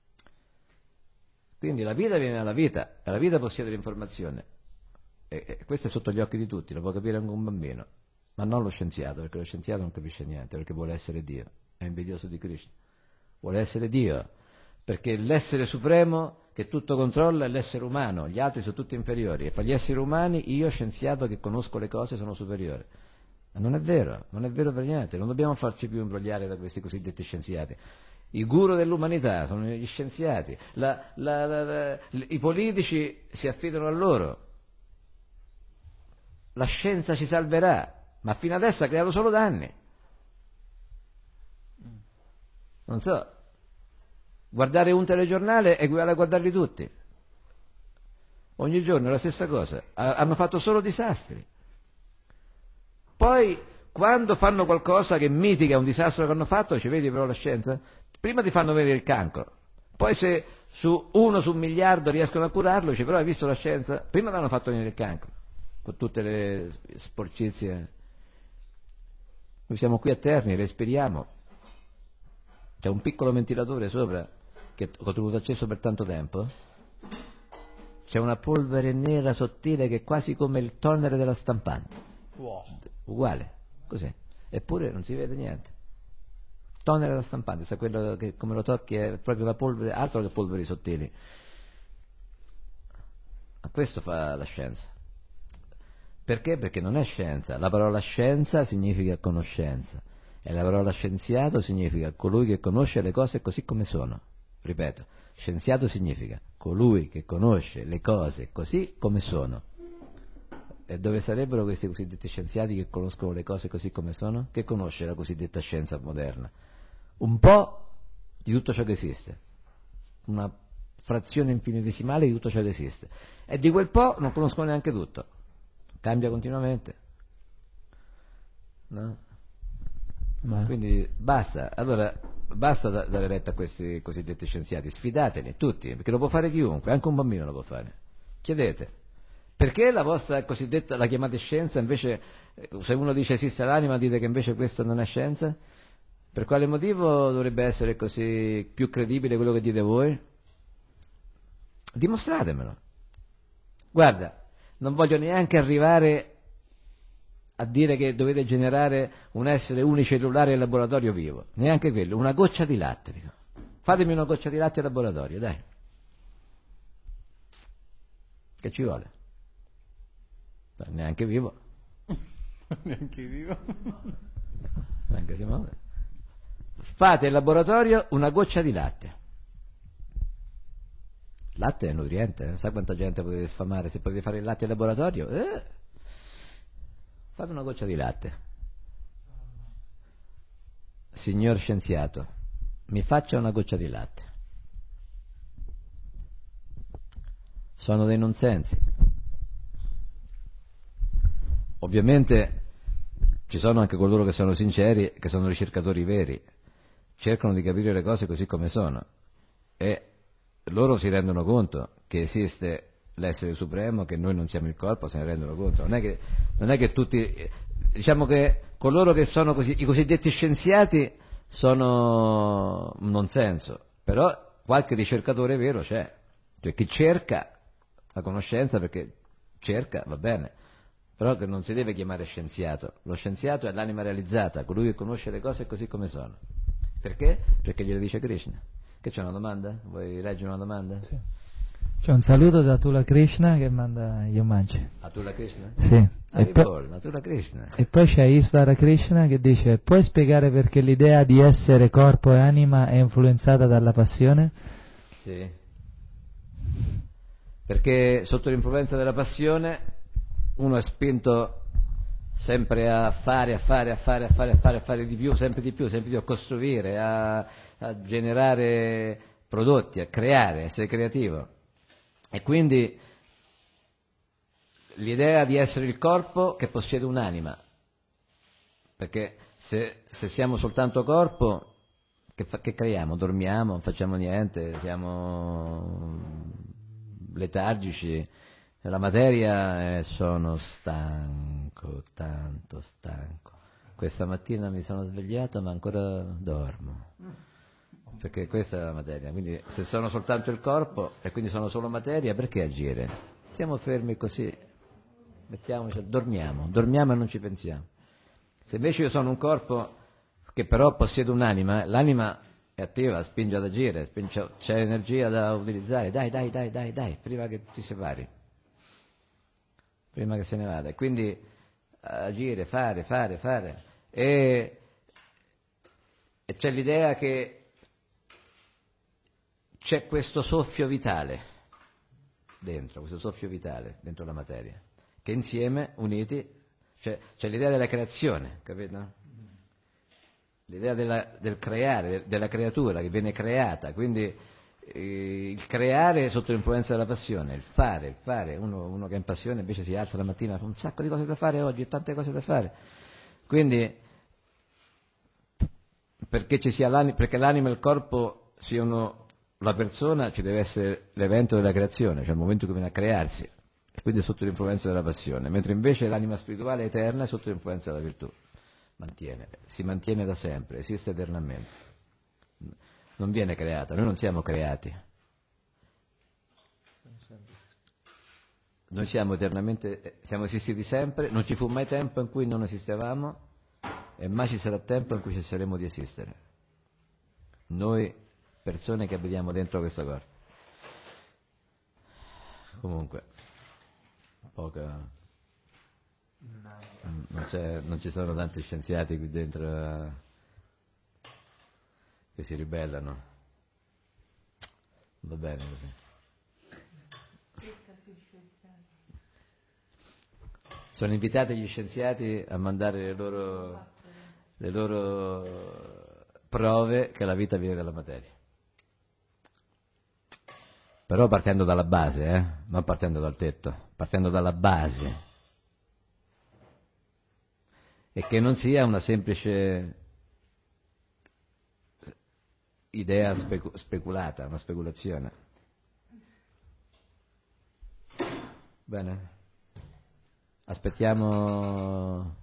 [SPEAKER 1] Quindi la vita viene dalla vita, e la vita possiede l'informazione. E, e questo è sotto gli occhi di tutti, lo può capire anche un bambino, ma non lo scienziato, perché lo scienziato non capisce niente, perché vuole essere Dio, è invidioso di Krishna. Vuole essere Dio, perché l'essere supremo che tutto controlla è l'essere umano, gli altri sono tutti inferiori, e fra gli esseri umani io, scienziato che conosco le cose, sono superiore. Ma non è vero, non è vero per niente, non dobbiamo farci più imbrogliare da questi cosiddetti scienziati. I guru dell'umanità sono gli scienziati, la, la, la, la, i politici si affidano a loro. La scienza ci salverà, ma fino adesso ha creato solo danni. Non so, guardare un telegiornale è uguale a guardarli tutti. Ogni giorno è la stessa cosa, hanno fatto solo disastri. Poi, quando fanno qualcosa che mitiga un disastro che hanno fatto, ci vedi però la scienza? Prima ti fanno vedere il cancro, poi se su uno su un miliardo riescono a curarlo, dici, però hai visto la scienza? Prima l'hanno fatto venire il cancro, con tutte le sporcizie. Noi siamo qui a Terni, respiriamo. C'è un piccolo ventilatore sopra, che ho tenuto acceso per tanto tempo. C'è una polvere nera sottile che è quasi come il toner della stampante.
[SPEAKER 4] Wow.
[SPEAKER 1] Uguale, così, eppure non si vede niente. Toner della stampante, se quello che come lo tocchi è proprio la polvere, altro che polveri sottili. Ma questo fa la scienza. Perché? Perché non è scienza. La parola scienza significa conoscenza e la parola scienziato significa colui che conosce le cose così come sono. Ripeto, scienziato significa colui che conosce le cose così come sono. E dove sarebbero questi cosiddetti scienziati che conoscono le cose così come sono? Che conosce la cosiddetta scienza moderna? Un po' di tutto ciò che esiste, una frazione infinitesimale di tutto ciò che esiste, e di quel po' non conoscono neanche tutto, cambia continuamente, no?
[SPEAKER 4] Ma-
[SPEAKER 1] Quindi basta, allora basta da- dare retta a questi cosiddetti scienziati, sfidateli tutti, perché lo può fare chiunque, anche un bambino lo può fare. Chiedete, perché la vostra cosiddetta, la chiamate scienza, invece eh, se uno dice esiste l'anima dite che invece questo non è scienza? Per quale motivo dovrebbe essere così più credibile quello che dite voi? Dimostratemelo. Guarda, non voglio neanche arrivare a dire che dovete generare un essere unicellulare in laboratorio vivo, neanche quello, una goccia di latte. Dico. Fatemi una goccia di latte in laboratorio, dai. Che ci vuole? Beh, neanche vivo.
[SPEAKER 4] Neanche vivo.
[SPEAKER 1] Neanche si muove. Fate in laboratorio una goccia di latte. Il latte è nutriente, eh? Sa quanta gente potete sfamare se potete fare il latte in laboratorio? Eh? Fate una goccia di latte. Signor scienziato, mi faccia una goccia di latte. Sono dei nonsensi. Ovviamente ci sono anche coloro che sono sinceri, che sono ricercatori veri, cercano di capire le cose così come sono e loro si rendono conto che esiste l'essere supremo, che noi non siamo il corpo, se ne rendono conto. Non è che, non è che tutti, diciamo che coloro che sono così, i cosiddetti scienziati sono un non senso, però qualche ricercatore vero c'è, cioè chi cerca la conoscenza perché cerca, va bene, però che non si deve chiamare scienziato. Lo scienziato è l'anima realizzata, colui che conosce le cose così come sono. Perché? Perché glielo dice Krishna. Che c'è una domanda? Vuoi leggere una domanda?
[SPEAKER 2] Sì. C'è un saluto da Tula Krishna che manda gli omaggi.
[SPEAKER 1] Atula Krishna?
[SPEAKER 2] Sì. E,
[SPEAKER 1] Haribol,
[SPEAKER 2] po-
[SPEAKER 1] Atula Krishna.
[SPEAKER 2] e poi c'è Isvara Krishna che dice: puoi spiegare perché l'idea di essere corpo e anima è influenzata dalla passione?
[SPEAKER 1] Sì. Perché sotto l'influenza della passione uno è spinto sempre a fare, a fare, a fare, a fare, a fare, a fare di più, sempre di più, sempre di più, a costruire, a, a generare prodotti, a creare, a essere creativo. E quindi l'idea di essere il corpo che possiede un'anima, perché se, se siamo soltanto corpo, che, fa, che creiamo? Dormiamo, non facciamo niente, siamo letargici. La materia è sono stanco, tanto stanco. Questa mattina mi sono svegliato ma ancora dormo. Perché questa è la materia. Quindi se sono soltanto il corpo e quindi sono solo materia, perché agire? Stiamo fermi così, mettiamoci, dormiamo, dormiamo e non ci pensiamo. Se invece io sono un corpo che però possiede un'anima, l'anima è attiva, spinge ad agire, spinge, c'è energia da utilizzare, dai, dai, dai, dai, dai, prima che ti separi. Prima che se ne vada, e quindi agire, fare, fare, fare, e, e c'è l'idea che c'è questo soffio vitale dentro, questo soffio vitale dentro la materia, che insieme, uniti, cioè, c'è l'idea della creazione, capito? L'idea della, del creare, della creatura che viene creata, quindi il creare sotto l'influenza della passione, il fare, il fare, uno, uno che è in passione invece si alza la mattina, fa un sacco di cose da fare oggi, tante cose da fare, quindi perché ci sia l'anima, perché l'anima e il corpo siano la persona, ci deve essere l'evento della creazione, cioè il momento in cui viene a crearsi, e quindi è sotto l'influenza della passione, mentre invece l'anima spirituale è eterna è sotto l'influenza della virtù, mantiene, si mantiene da sempre, esiste eternamente. Non viene creata, noi non siamo creati. Noi siamo eternamente, siamo esistiti sempre, non ci fu mai tempo in cui non esistevamo e mai ci sarà tempo in cui cesseremo di esistere. Noi, persone che abitiamo dentro questo corpo. Comunque, poca... Non, c'è, non ci sono tanti scienziati qui dentro che si ribellano. Va bene così. Sono invitati gli scienziati a mandare le loro, le loro prove che la vita viene dalla materia. Però partendo dalla base, eh? Non partendo dal tetto, partendo dalla base. E che non sia una semplice idea specu- speculata, una speculazione. Bene? Aspettiamo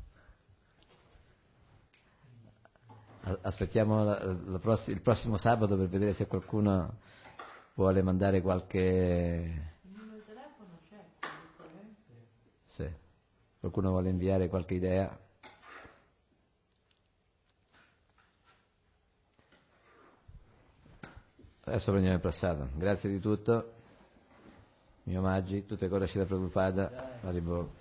[SPEAKER 1] aspettiamo la, la pross- il prossimo sabato per vedere se qualcuno vuole mandare qualche...
[SPEAKER 3] Il numero di telefono c'è, sicuramente.
[SPEAKER 1] Sì. Qualcuno vuole inviare qualche idea? Adesso prendiamo il passato. Grazie di tutto. Mi omaggi, tutte cose da Prabhupada. Haribo.